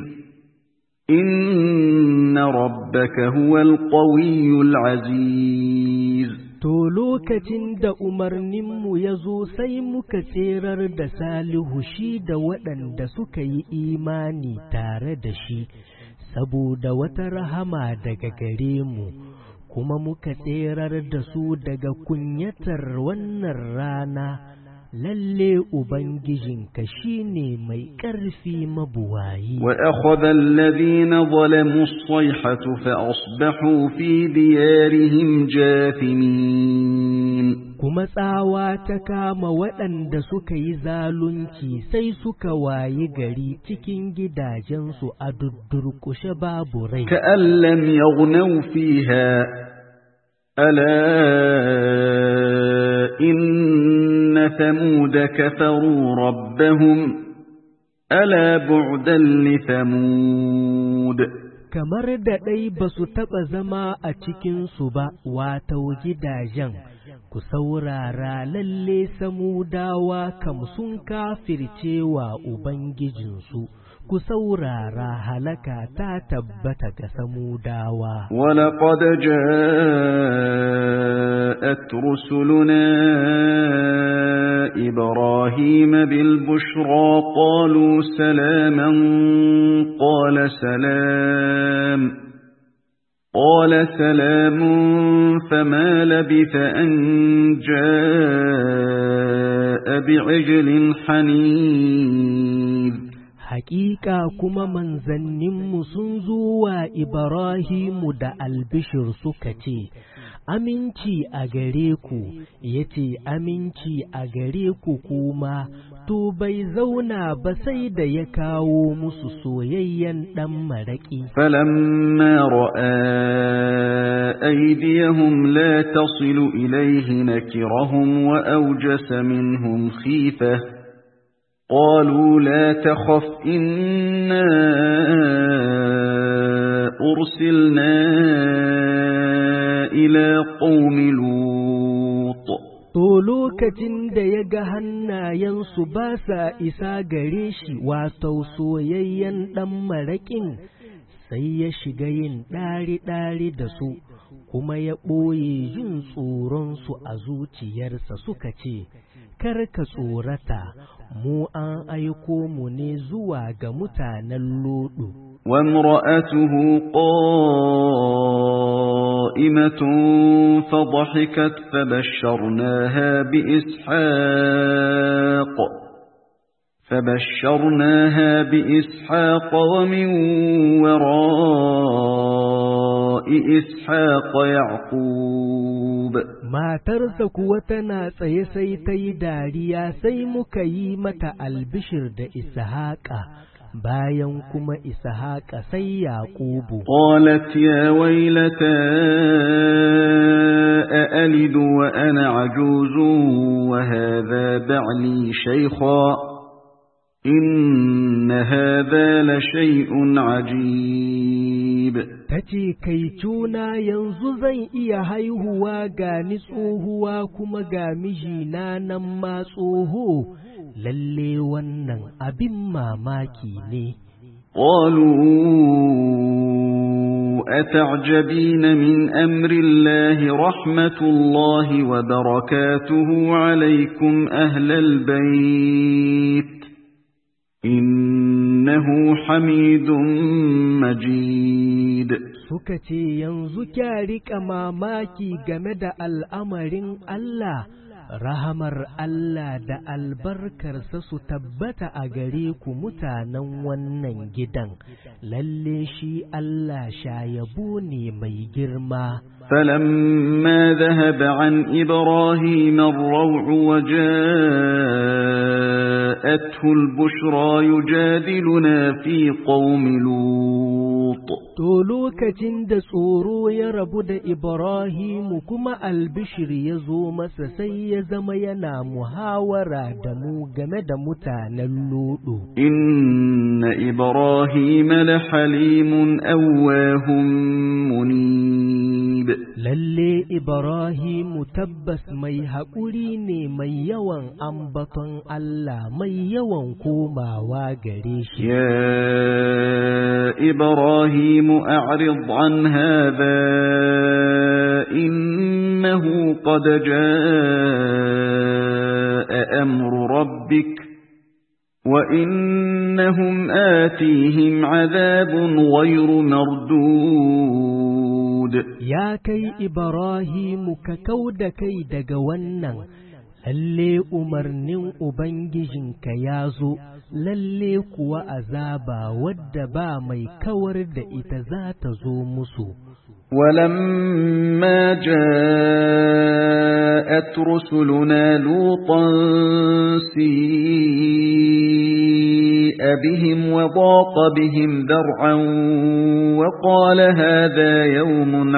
إن ربك هو القوي العزيز. To lokacin da umarninmu ya zo sai muka tserar da Salihu shi da waɗanda suka yi imani tare da shi, saboda wata rahama daga gare mu, kuma muka tserar da su daga kunyatar wannan rana. Lalle Ubangijinka shi ne mai ƙarfi mabuwayi. وأخذ الذين ظلموا الصيحة فأصبحوا في ديارهم جاثمين. Kuma tsawa ta kama waɗanda suka yi zalunci sai suka wayi gari cikin gidajensu a duddurkushe babu rai. كأن لم يغنوا فيها ألا إن ثمود كفروا ربهم ألا بعدا لثمود. Kamar da ɗai ba su taɓa zama a cikinsu ba, wato gidajen, ku saurara lalle Samudawa kam sun kafircewa Ubangijinsu, ku saurara halaka ta tabbata ga Samudawa. ولقد جاءت رسلنا إبراهيم بالبشرى قالوا سلاما قال سلام فما لبث أن جاء بعجل حنيذ. Hakika kuma manzanninmu sun zuwa Ibrahimu da albishir suka ce, Aminci a gare ku, ya ce, Aminci a gare ku kuma, to bai zauna ba sai da ya kawo musu soyayyen ɗan maraƙi. فلما رأى أيديهم لا تصل إليه نكرهم وأوجس منهم خيفة قالوا لا تخف إنا أرسلنا إلى قوم لوط. To lokacin da ya ga hannayensu ba sa isa gare shi wato soyayyen ɗan maraƙin, sai ya shiga yin ɗari-ɗari da su, kuma ya ɓoye jin tsoronsu a zuciyarsa suka ce, Kar ka tsorata, mu an aiko mu ne zuwa ga mutanen Loɗu. وامرأته قائمة فضحكت فبشرناها بإسحاق ومن وراء إسحاق يعقوب. Matarsa kuwa tana tsaye sai ta yi dariya sai muka yi mata albishir da Ishaqa, bayan kuma Ishaqa sai Yaqubu. Qalat ya waylata أألد وأنا عجوز وهذا بعلي شيخا إن هذا لشيء عجيب. Tace kai cuna yanzu zan iya haihuwa ga ni tsohuwa kuma ga mijina nan ma tsoho, lalle wannan abin mamaki ne. قالوا أتعجبين من أمر الله رحمة الله وبركاته عليكم أهل البيت إنه حميد مجيد. Suka ce yanzu kya riƙa mamaki game da al'amarin Allah, rahamar Allah da albarkarsa su tabbata a gare ku mutanen wannan gidan, lalle shi Allah shayabo ne mai girma. فلما ذهب عن إبراهيم الروع وجاءته جاءته البشرى يجادلنا في قوم لوط To lokacin da tsoro ya rabu da Ibrahimu kuma albishir ya zo masa sai ya zama yana muhawara da mu game da mutanen Ludu. Inna Ibrahima la halimun awwahum munib. Lalle Ibrahimu tabbas mai haƙuri ne mai yawan ambaton Allah mai yawan komawa gare shi. Ya Ibrahim أعرض عن هذا إنه قد جاء أمر ربك وإنهم آتيهم عذاب غير مردود يا كي إبراهيم ككود كي دقوانا lalle umarnin Ubangijinka ya zo, lalle kuwa azaba wadda ba mai kawar da ita za ta zo musu. ولما جاءت رسلنا لوطا سيء بهم وضاق بهم ذرعا وقال هذا يوم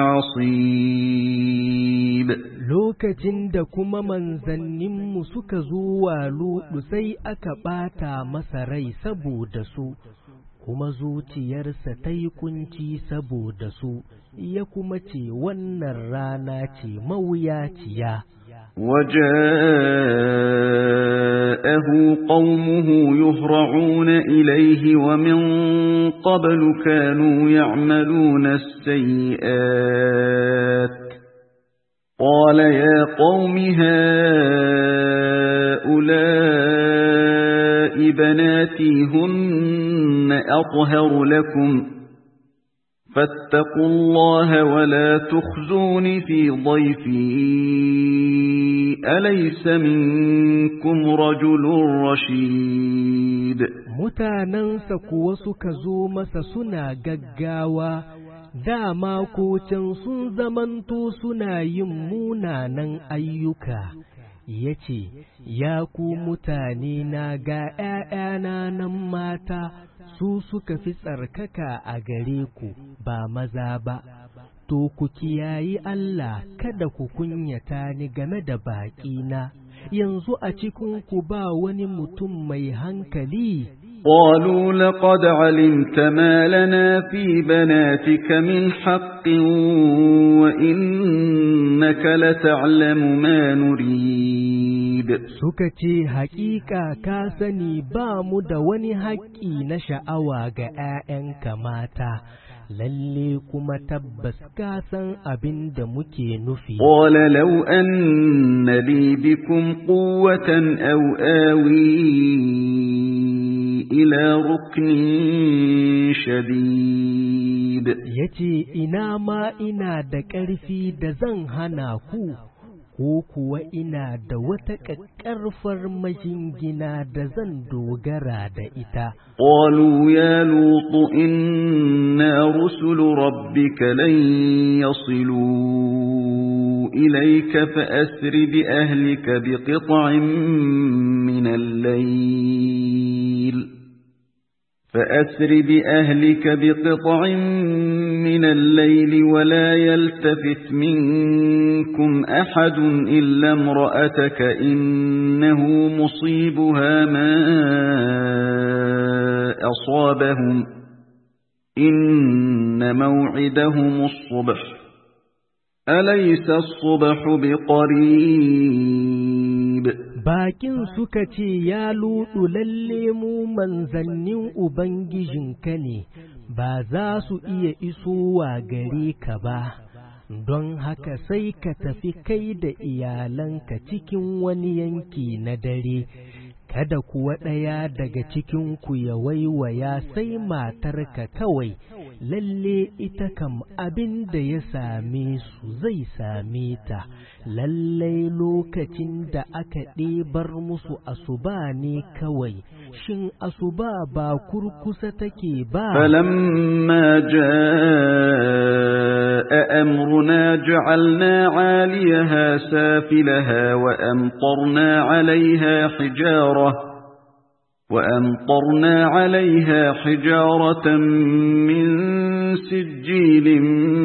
عصيب lokacin da kuma manzanninmu suka zo wa Lutu sai aka ɓata masa rai saboda su, kuma zuciyarsa ta yi kunci saboda su, ya kuma ce wannan rana ce mawuyaciya. وجاءه قومه يهرعون إليه ومن قبل كانوا يعملون السيئات قال يا قوم هؤلاء بناتي هن أطهر لكم فاتقوا الله ولا تخزوني في ضيفي أليس منكم رجل رشيد mutanensa kuwa suka zo masa suna gaggawa dama ko can sun zamanto suna yin munanan ayyuka, ya ce, Ya ku mutane na ga ’ya'yana nan mata, su suka fi tsarkaka a gare ku ba maza ba, to ku kiyayi Allah kada ku kunyata ni game da baƙina, yanzu a cikinku ba wani mutum mai hankali. قالوا لقد علمت ما لنا في بناتك من حق وإنك لتعلم ما نريد suka ce haƙiƙa ka sani ba mu da wani haƙƙi na sha'awa ga ’ya'yanka mata lalle kuma tabbas ka san abin da muke nufi. Qala law anna li bikum quwwatan aw awi ila ruknin shadid. Yace ina ma ina da ƙarfi da zan hana ku, ko kuwa ina da wata ƙaƙƙarfar majingina da zan dogara da ita. Qalu ya Lutu inna rusulu rabbika lan yasilu ilayka fa asri bi ahlika bi qit'in min al-layl فأسر بأهلك بقطع من الليل ولا يلتفت منكم أحد إلا امرأتك إنه مصيبها ما أصابهم إن موعدهم الصبح أليس الصبح بقريب. Bakin suka ce, Ya Lutu, lalle mu manzannin Ubangijinka ne, ba za su iya isowa gare ka ba, don haka sai ka tafi kai da iyalanka cikin wani yanki na dare, kada kuwa ɗaya daga cikinku ya waiwaya sai matarka kawai, lalle ita kam abin da ya same su zai same ta, lalle lokacin da aka ɗebar musu asuba ne kawai, shin asuba ba kurkusa take ba. Falamma jaa amruna ja'alna 'aliyaha safilaha wa amtarna 'alayha hijara وأمطرنا عليها حجارة من سجيل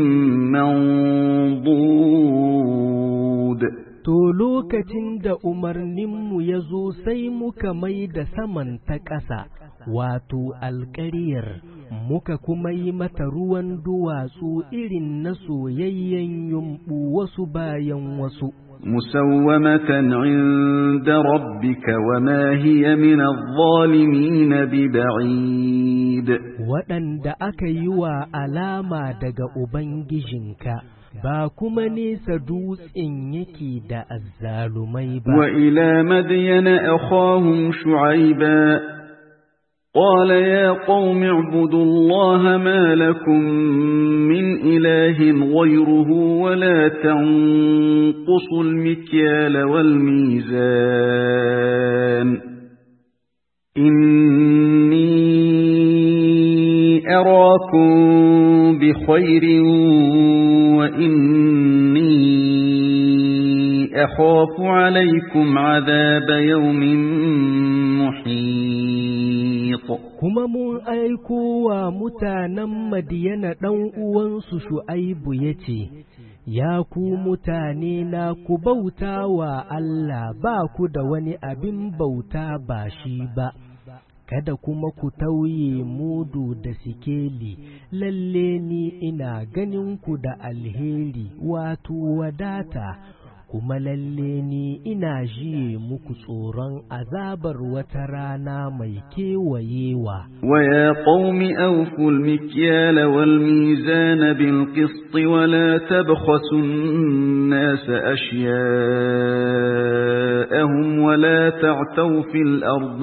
منضود. To lokacin da umarninmu ya zo sai muka mai da saman ta ƙasa, wato alƙaryar, muka kuma yi mata ruwan duwatsu irin na soyayyen yumɓu wasu bayan wasu. مسومة عند ربك وما هي من الظالمين ببعيد. waɗanda aka yi wa alama daga Ubangijinka, ba kuma nesa dutsen yake da azzalumai ba. وإلى مدين أخاهم شعيبا قال يا قوم اعبدوا الله ما لكم من إله غيره ولا تنقصوا المكيال والميزان إني أراكم بخير وإني أخاف عليكم عذاب يوم محيط. Kuma mun aiko wa mutanen Madiyana ɗan uwansu Shu'aibu ya ce, Ya ku mutane na ku bauta wa Allah, ba ku da wani abin bauta ba shi ba, kada kuma ku tauye mudu da sikeli, lalle ni ina ganin ku da alheri wato wadata, kuma lalle ni ina jiye muku tsoron azabar wata rana mai kewayewa. ويا قوم أوفوا المكيال والميزان بالقسط ولا تبخسوا الناس أشياءهم ولا تعثوا في الأرض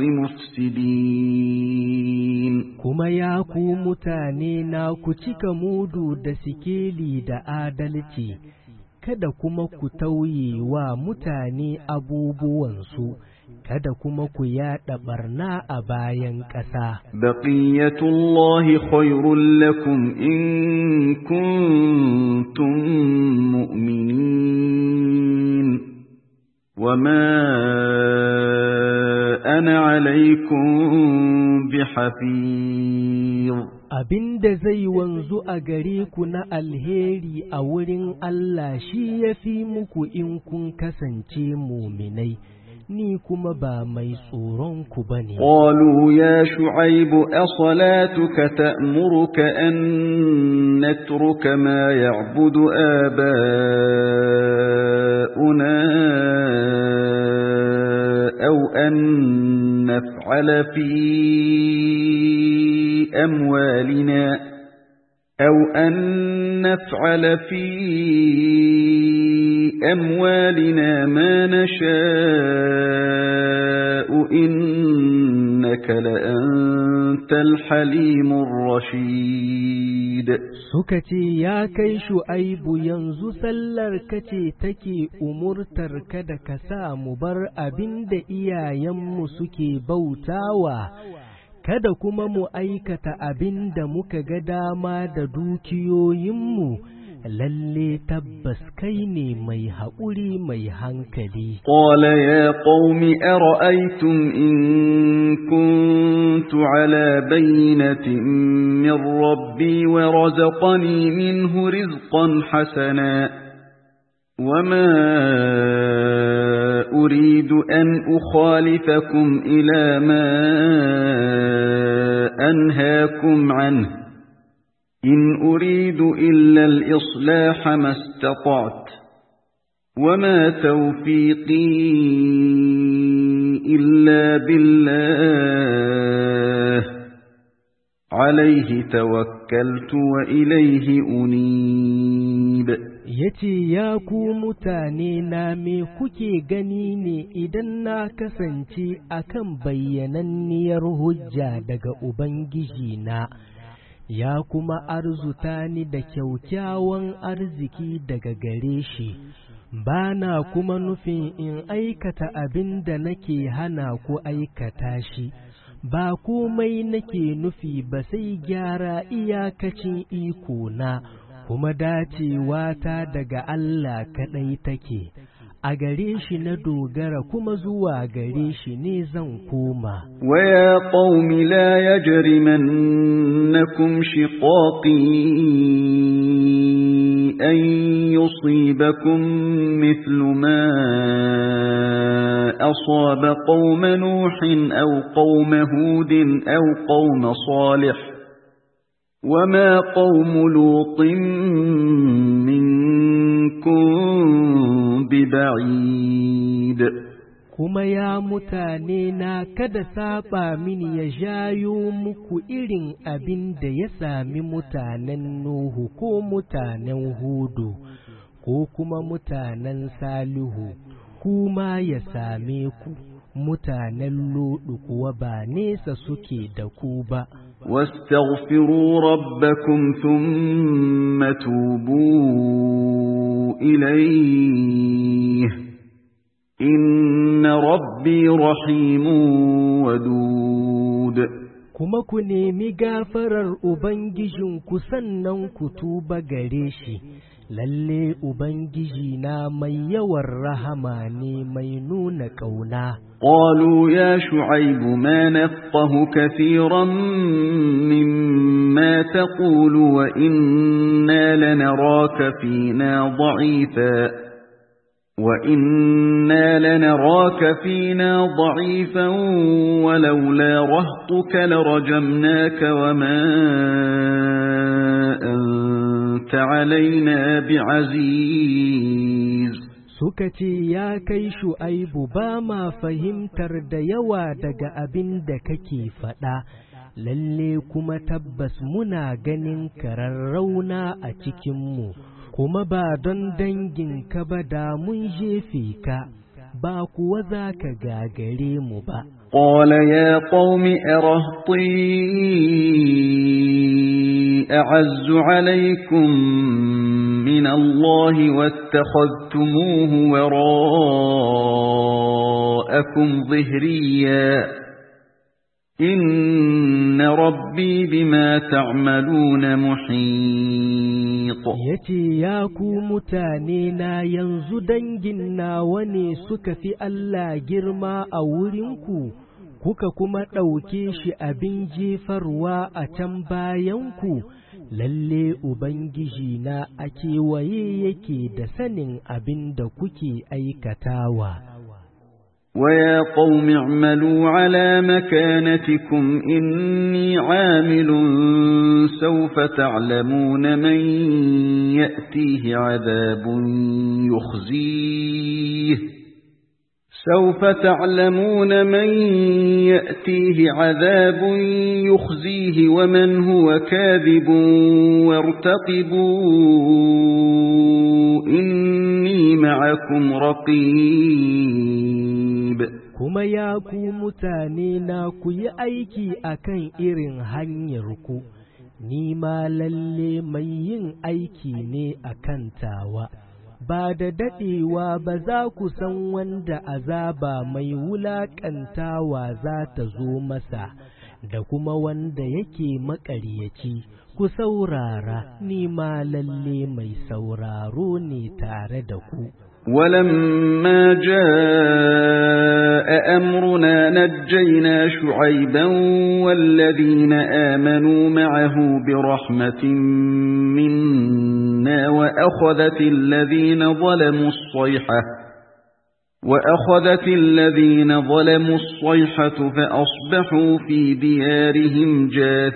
مفسدين. kuma ya ku mutane na ku cika mudu da sikeli da adalci, kada kuma ku tauye wa mutane abubuwansu, kada kuma ku yaɗa barna a bayan ƙasa. Baqiyatullahi khairul lakum in kuntum mu'minin wama ana alaykum bihafiz. Abinda zai wanzu a gare ku na alheri a wurin Allah shi ya fi muku in kun kasance muminai, ni kuma ba mai tsoron ku bane. Qalu ya Shu'aib asalatuka ta'muruka an natruka ma ya'budu aba'una aw an naf'ala fi أموالنا أو أن نفعل في أموالنا ما نشاء إنك لأنت الحليم الرشيد. سكتي يا كي شعيب ينزو سلر كتي تكي أمرتر كدك سامبر أبند إيا يمسكي بوتاوا kada kuma mu aikata abin da muka ga dama da dukiyoyinmu, lalle tabbas kai ne mai haƙuri mai hankali. Qala ya qaumi ara'aytum in kuntu ala bayyinatin min rabbi wa razaqani minhu rizqan hasana wama أريد أن أخالفكم إلى ما أنهاكم عنه إن أريد إلا الإصلاح ما استطعت وما توفيقي إلا بالله عليه توكلت وإليه أنيب. Yace, ya ku mutane na me kuke gani ne idan na kasance akan bayyananniyar hujja daga Ubangiji na, ya kuma arzuta ni da kyaukyawan arziki daga gare shi, ba na kuma nufin in aikata abin da nake hana ku aikata shi, ba komai nake nufi ba sai gyara iyakacin iko na, kuma dacewa ta daga Allah kaɗai take. a gare shi na dogara kuma zuwa gare shi ne zan koma. ويا قوم لا يجرمنكم شقاقي أن يصيبكم مثل ما أصاب قوم نوح أو قوم هود أو قوم صالح وما قوم لوط منكم ببعيد. Kuma ya mutane na kada saba mini ya jayo muku irin abin da ya sami mutanen Nuhu ko mutanen Hudu ko kuma mutanen Salihu, kuma ya same ku. Mutanen Ludu kuwa ba nesa suke da ku ba. واستغفروا ربكم ثم توبوا إليه إن ربي رحيم ودود. kuma ku nemi gafarar Ubangijinku sannan ku tuba gare shi, lalle Ubangiji na mai yawan rahama ne mai nuna ƙauna. قالوا يا شعيب ما نفقه كثيرا مما تقول وإنا لنراك فينا ضعيفا ولولا رهطك لرجمناك وما أنت علينا بعزيز. Suka ce, ya kai Shu'aibu, ba ma fahimtar da yawa daga abin da kake faɗa, lalle kuma tabbas muna ganin kararrauna a cikinmu, kuma ba don danginka ba da mun jefe ka, ba kuwa za ka gagare mu ba. قال يا قوم أرهطي أعز عليكم من الله واتخذتموه وراءكم ظهريا إن ربي بما تعملون محيط. yace ya ku mutane na yanzu dangin nawa ne suka fi Allah girma a wurinku, kuka kuma ɗauke shi abin jefarwa a can bayanku. Lalle Ubangiji na a kewaye yake da sanin abin da kuke aikatawa. ويا قوم اعملوا على مكانتكم إني عامل سوف تعلمون من يأتيه عذاب يخزيه ومن هو كاذب وارتقبوا إني معكم رقيب. Kuma ya ku mutane na ku yi aiki akan irin hanyarku, ni ma lalle mai yin aiki ne akan tawa. Ba da daɗewa ba za ku san wanda azaba mai wulaƙantawa za ta zo masa, da kuma wanda yake maƙaryaci. Ku saurara, ni ma lalle mai sauraro ne tare da ku. ولما جاء أمرنا نجينا شعيبا والذين آمنوا معه برحمة منا وأخذت الذين ظلموا الصيحة فأصبحوا في ديارهم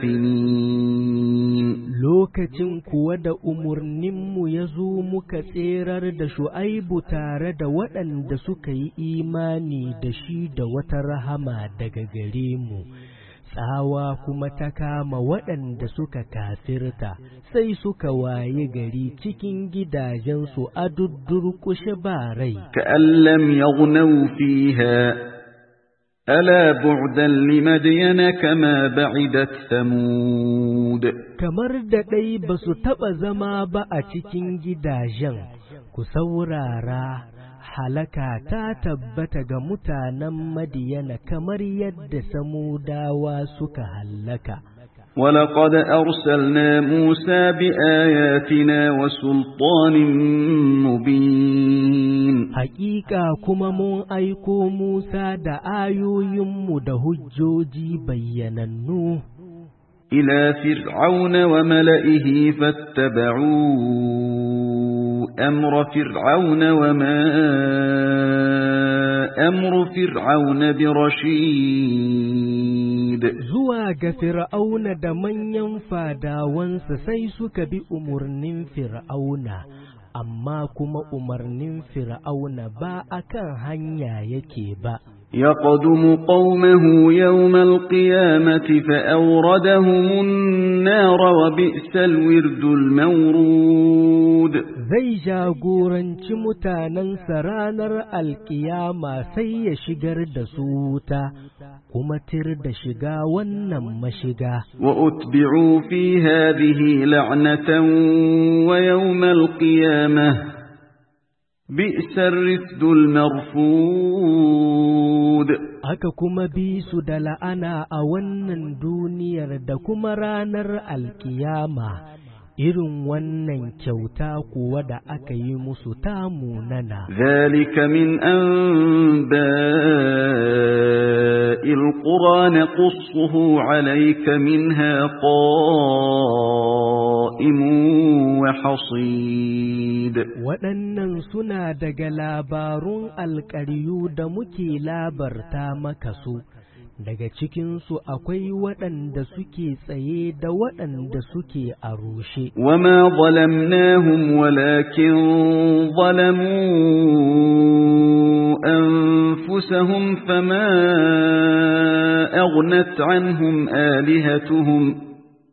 جاثمين. Lokacin kuwa da umarninmu ya zo muka tserar da Shu'aibu tare da waɗanda suka yi imani da shi da wata rahama daga gare mu, tsawa kuma ta kama waɗanda suka kafirta, sai suka waye gari cikin gidajensu a duddurƙushe ba rai. كأن لم يغنوا فيها ألا بعدا لمدين كما بعدت ثمود. kamar da ɗai ba su taɓa zama ba a cikin gidajen, ku saurara, halaka ta tabbata ga mutanen Madiyana kamar yadda Samudawa suka hallaka. ولقد أرسلنا موسى بآياتنا وسلطان مبين حقيقة كما من أيكو موسى دا آيو يمد هجوجي بيّننو إلى فرعون وملئه فاتبعوا أمر فرعون وما أمر فرعون برشيد زواج فرعون دا من ينفادا وانسسيسك بأمرن فرعون أما كما أمرن فرعون با أكا هنيا يكيبا يقدم قومه يوم القيامة فأوردهم النار وبئس الورد المورود زي جاغورنci mutanensa ranar alkiyama sai ya shigar da su wuta kuma tir da shiga wannan mashiga وأتبعوا في هذه لعنة ويوم القيامة بئس الرفد المرفود aka kuma bi su da la'ana a wannan duniyar da kuma ranar alkiyama irin wannan kyauta kuwa da aka yi musu ta munana zalika min anba'il qura naqussuhu alayka minha qa'imun wa hasid waɗannan suna daga labarun alƙaryu da muke labarta maka su daga cikinsu akwai waɗanda suke tsaye da waɗanda suke a rushe. Wama zalamnahum walakin zalamu anfusahum fama aghnat anhum alihatuhum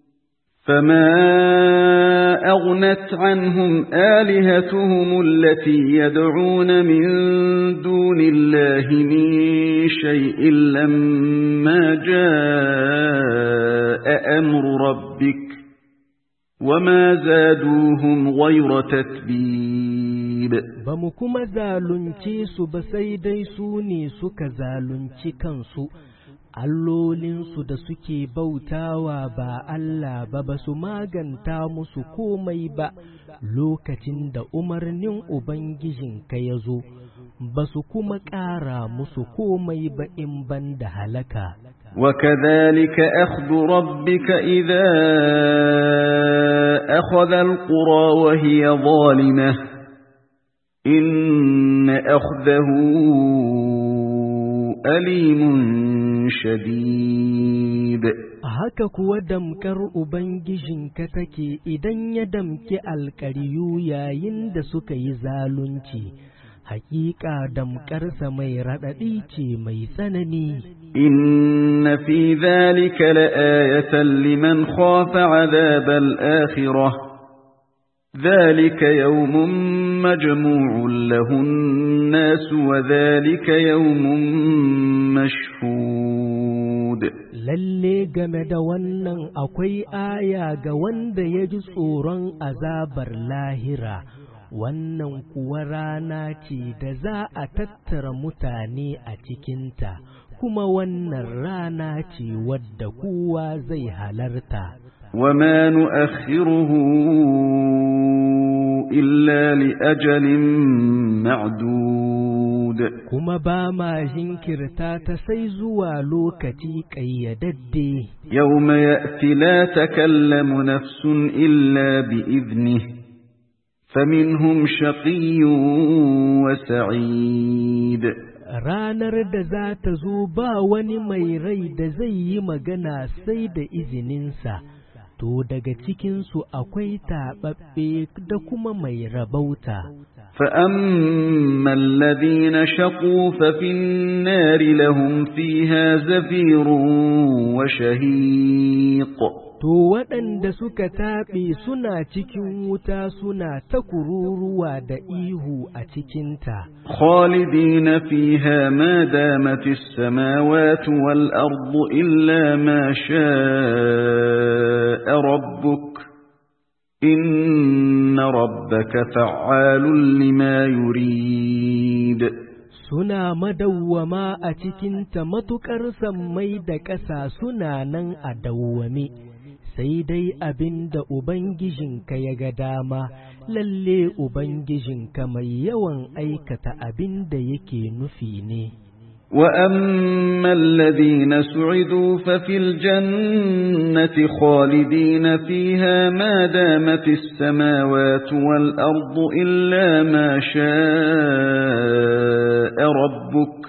التي يدعون من دون الله من شيء لما جاء أمر ربك وما زادوهم غير تتبيب بمكما زالنشي سبسيدي سوني سك زالنشي كنسو allolinsu da suke bautawa ba Allah ba su maganta musu komai ba lokacin da umarnin Ubangijinka ya zo, ba su kuma ƙara musu komai ba in ban da halaka. وكذلك أخذ ربك إذا أخذ القرى وهي ظالمة إن أخذه أليم shadid haka kuwa damkar ubangijinka take idan ya damki alƙaryu yayin da suka yi zalunci hakika damkarsa mai raɗaɗi ce mai tsanani inna fi dhalika la'ayatan liman khafa 'adhab al-akhirah ذلك يوم مجموع له الناس وذلك يوم مشهود lalle game da wannan akwai aya ga wanda ya ji tsoron azabar lahira wannan kuwa rana ce da za a tattara mutane a cikinta kuma wannan rana ce wadda kowa zai halarta وما نؤخره إلا لأجل معدود كما باما جنكرتا تسيزوا لوكتي قيددي يوم يأتي لا تكلم نفس إلا بإذنه فمنهم شقي وسعيد ranar da za ta zo ba wani mai rai da zai yi magana sai da izininsa to daga cikinsu akwai taɓaɓɓe da kuma mai rabauta. فأما الذين شقوا ففي النار لهم فيها زفير وشهيق to waɗanda suka taɓe suna cikin wuta suna ta kururuwa da ihu a cikinta. خالدين فيها ما دامت السماوات والأرض إلا ما شاء ربك إن ربك فعال لما يريد suna madawwama a cikinta matuƙar sammai da ƙasa suna nan a dawwame sai dai abinda Ubangijinka ya ga dama, lalle Ubangijinka mai yawan aikata abinda yake nufi ne. وَأَمَّا الَّذِينَ سُعِدُوا فَفِي الْجَنَّةِ خَالِدِينَ فِيهَا مَا دَامَتِ السَّمَاوَاتُ وَالْأَرْضُ إِلَّا مَا شَاءَ رَبُّكَ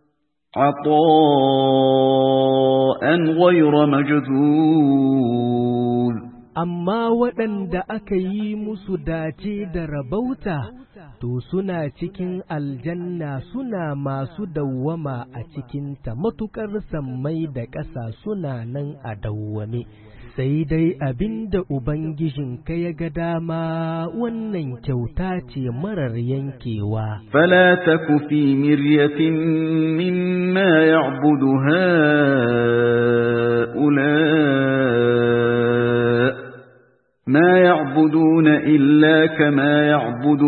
عَطَاءً غَيْرَ مَجْذُوذٍ. Amma waɗanda aka yi musu dace da rabauta, to suna cikin aljanna suna masu dawwama a cikinta, matuƙar sammai da ƙasa suna nan a dawwame. Sai dai abinda Ubangijinka ya ga dama, wannan kyauta ce marar yankewa. فلا تك في مرية مما يعبد هؤلاء ما يعبدون إلا كما يعبد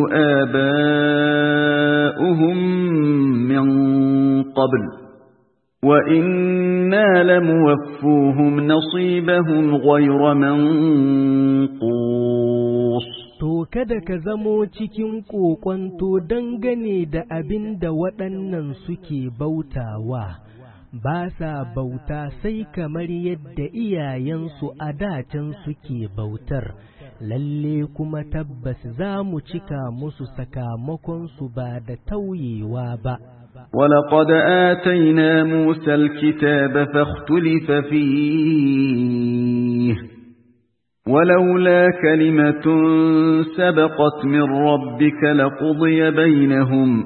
آباؤهم من قبل وإنا لموفوهم نصيبهم غير منقوص. To kada ka zamo cikin ƙoƙonto dangane da abin da waɗannan suke bautawa, ba sa bauta sai kamar yadda iyayensu a dacen suke bautar, lalle kuma tabbas za mu cika musu sakamakonsu ba da tauyewa ba. ولقد آتينا موسى الكتاب فاختلف فيه ولولا كلمة سبقت من ربك لقضي بينهم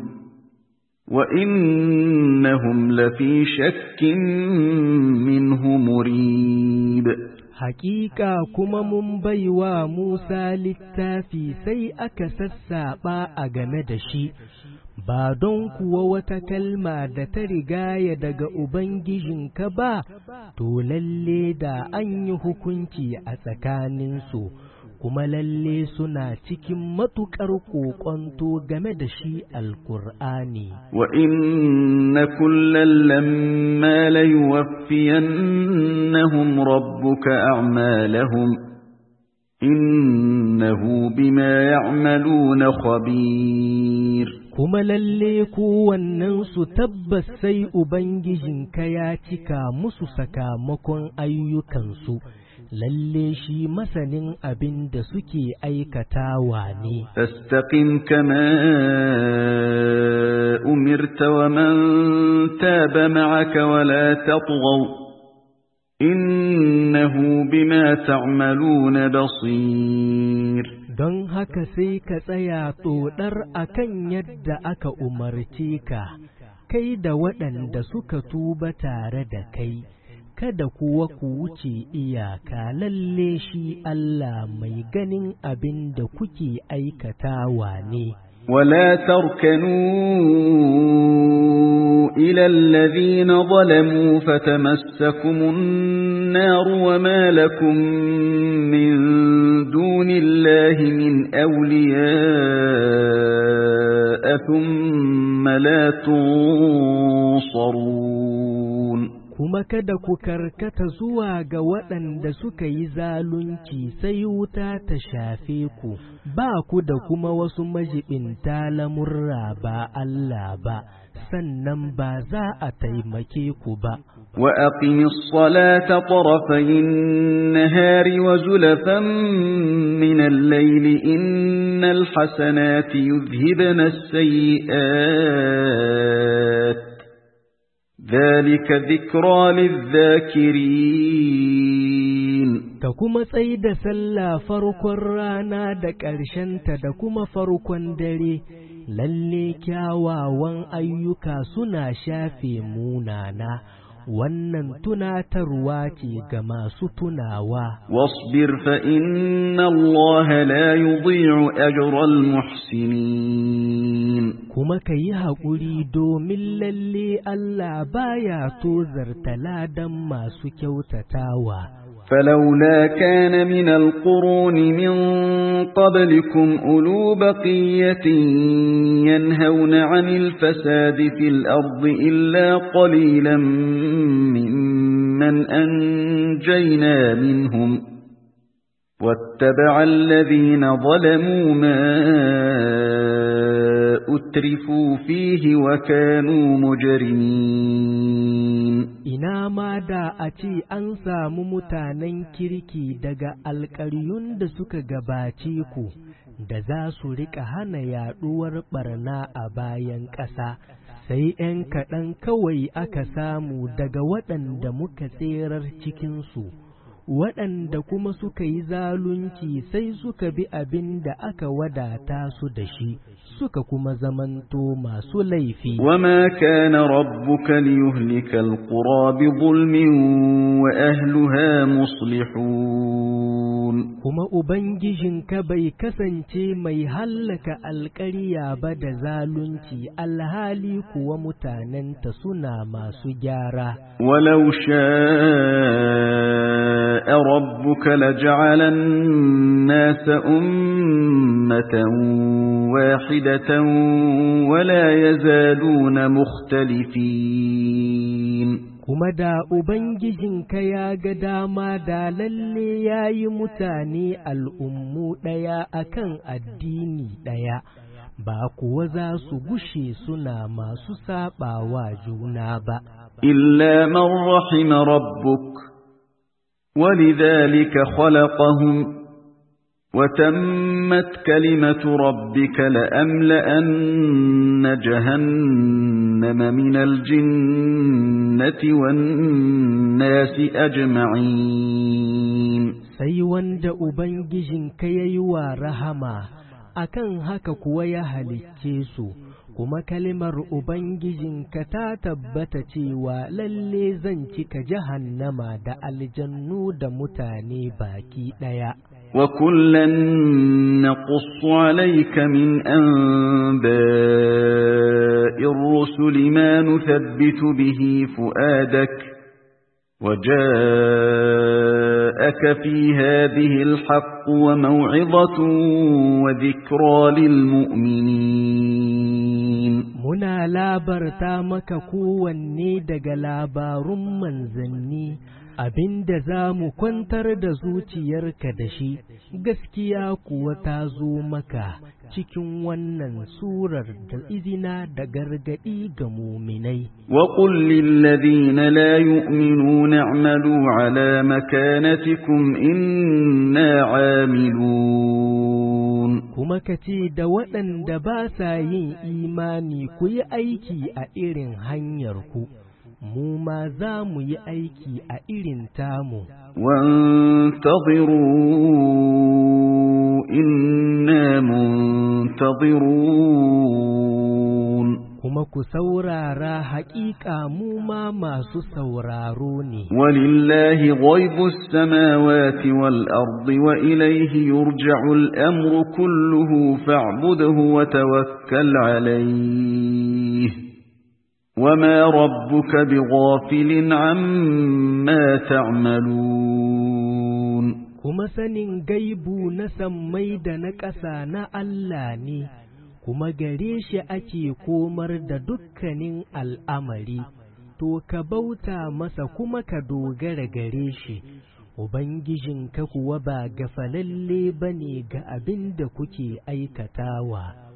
وإنهم لفي شك منه مريب. Hakika kuma mun baiwa Musa littafi sai aka sassaɓa a game da shi, ba don kuwa wata kalma da ta rigaya daga Ubangijinka ba, to lalle da an yi hukunci a tsakaninsu, kuma lalle suna cikin matuƙar ƙoƙonto game da shi Alƙur'ani. Wa inna kullan lamma la yuwaffiyannahum rabbuka a'malahum innahu bima ya'maluna khabir. Kuma lalle kowannensu tabbas sai Ubangijinka ya cika musu sakamakon ayyukansu, lalle shi masanin abin da suke aikatawa ne. Fastaqim kama umirta wa man taba ma'aka wa la tatghaw innahu bima ta'maluna basir. Don haka sai ka tsaya tsodar akan yadda aka umarce ka, kai da waɗanda suka tuba tare da kai, kada kuwa ku wuce iyaka, lalle shi Allah mai ganin abin da kuke aikatawa ne. ولا تركنوا إلى الذين ظلموا فتمسكم النار وما لكم من دون الله من أولياء ثم لا تنصرون. Kuma kada ku karkata zuwa ga waɗanda suka yi zalunci sai wuta ta shafe ku, ba ku da kuma wasu majibinta lamurra ba Allah ba, sannan ba za a taimake ku ba. وَأَقِمِ الصَّلَاةَ طَرَفَيِ النَّهَارِ وَزُلَفًا مِنَ اللَّيْلِ إِنَّ الْحَسَنَاتِ يُذْهِبْنَ السَّيِّئَاتِ ذلك ذكرى للذاكرين. Ta kuma tsai da sallah farkon rana da ƙarshenta da kuma farkon dare, lalle kyawawan ayyuka suna shafe munana, wannan tunatarwa ce ga masu tunawa. Wasbir fa inna Allah la yudhi'u ajral muhsinin. Kuma ka yi haƙuri domin lalle Allah baya tozarta ladan masu kyautatawa. فلولا كان من القرون من قبلكم أولو بقية ينهون عن الفساد في الأرض إلا قليلا ممن أنجينا منهم واتبع الذين ظلموا ما أترفوا فيه وكانوا مجرمين. ina ma da a ce an samu mutanen kirki daga alƙaryun da suka gabace ku da za su riƙa hana yaɗuwar ɓarna a bayan ƙasa, sai ‘yan kaɗan kawai aka samu daga waɗanda muka tserar cikinsu, waɗanda kuma suka yi zalunci sai suka bi abin da aka wadata su da shi, suka kuma zamanto masu laifi. وما كان ربك ليهلك القرى بظلم وأهلها مصلحون. kuma Ubangijinka bai kasance mai hallaka alƙarya ba da zalunci, alhali kuwa mutanenta suna masu gyara. ولو شاء ربك لجعل الناس أمة واحدة ولا يزالون مختلفين. kuma da Ubangijinka ya ga dama da lalle ya yi mutane al'ummu ɗaya akan addini ɗaya, ba kuwa za su gushe suna masu saɓawa juna ba. إلا من رحم ربك ولذلك خلقهم وتمت كلمة ربك لأملأن جهنم من الجنة والناس أجمعين. sai wanda Ubangijinka ya yi wa rahama, akan haka kuwa ya halicce su, kuma kalimar Ubangijinka ta tabbata cewa lalle zan cika jahannama da aljannu da mutane baki ɗaya. وكلا نقص عليك من أنباء الرسل ما نثبت به فؤادك وجاءك في هذه الحق وموعظة وذكرى للمؤمنين. muna labarta maka kowanne daga labarun manzanni, abinda za mu kwantar da zuciyarka da shi, gaskiya kuwa ta zo maka cikin wannan surar da izina da gargadi ga muminai. وقل للذين لا يؤمنون اعملوا على مكانتكم إنا عاملون. kuma ka ce da waɗanda ba sa yin imani ku yi aiki a irin hanyarku, mu ma za mu yi aiki a irin tamu. وانتظروا إنا منتظرون. kuma ku saurara, haƙiƙa mu ma masu sauraro ne. ولله غيب السماوات والأرض وإليه يرجع الأمر كله فاعبده وتوكل عليه وما ربك بغافل عما تعملون. kuma sanin gaibu na sammai da na ƙasa na Allah ne, kuma gare shi ake komar da dukkanin al'amari, to ka bauta masa kuma ka dogara gare shi. Ubangijinka kuwa ba gafalalle ba ne ga abin da kuke aikatawa.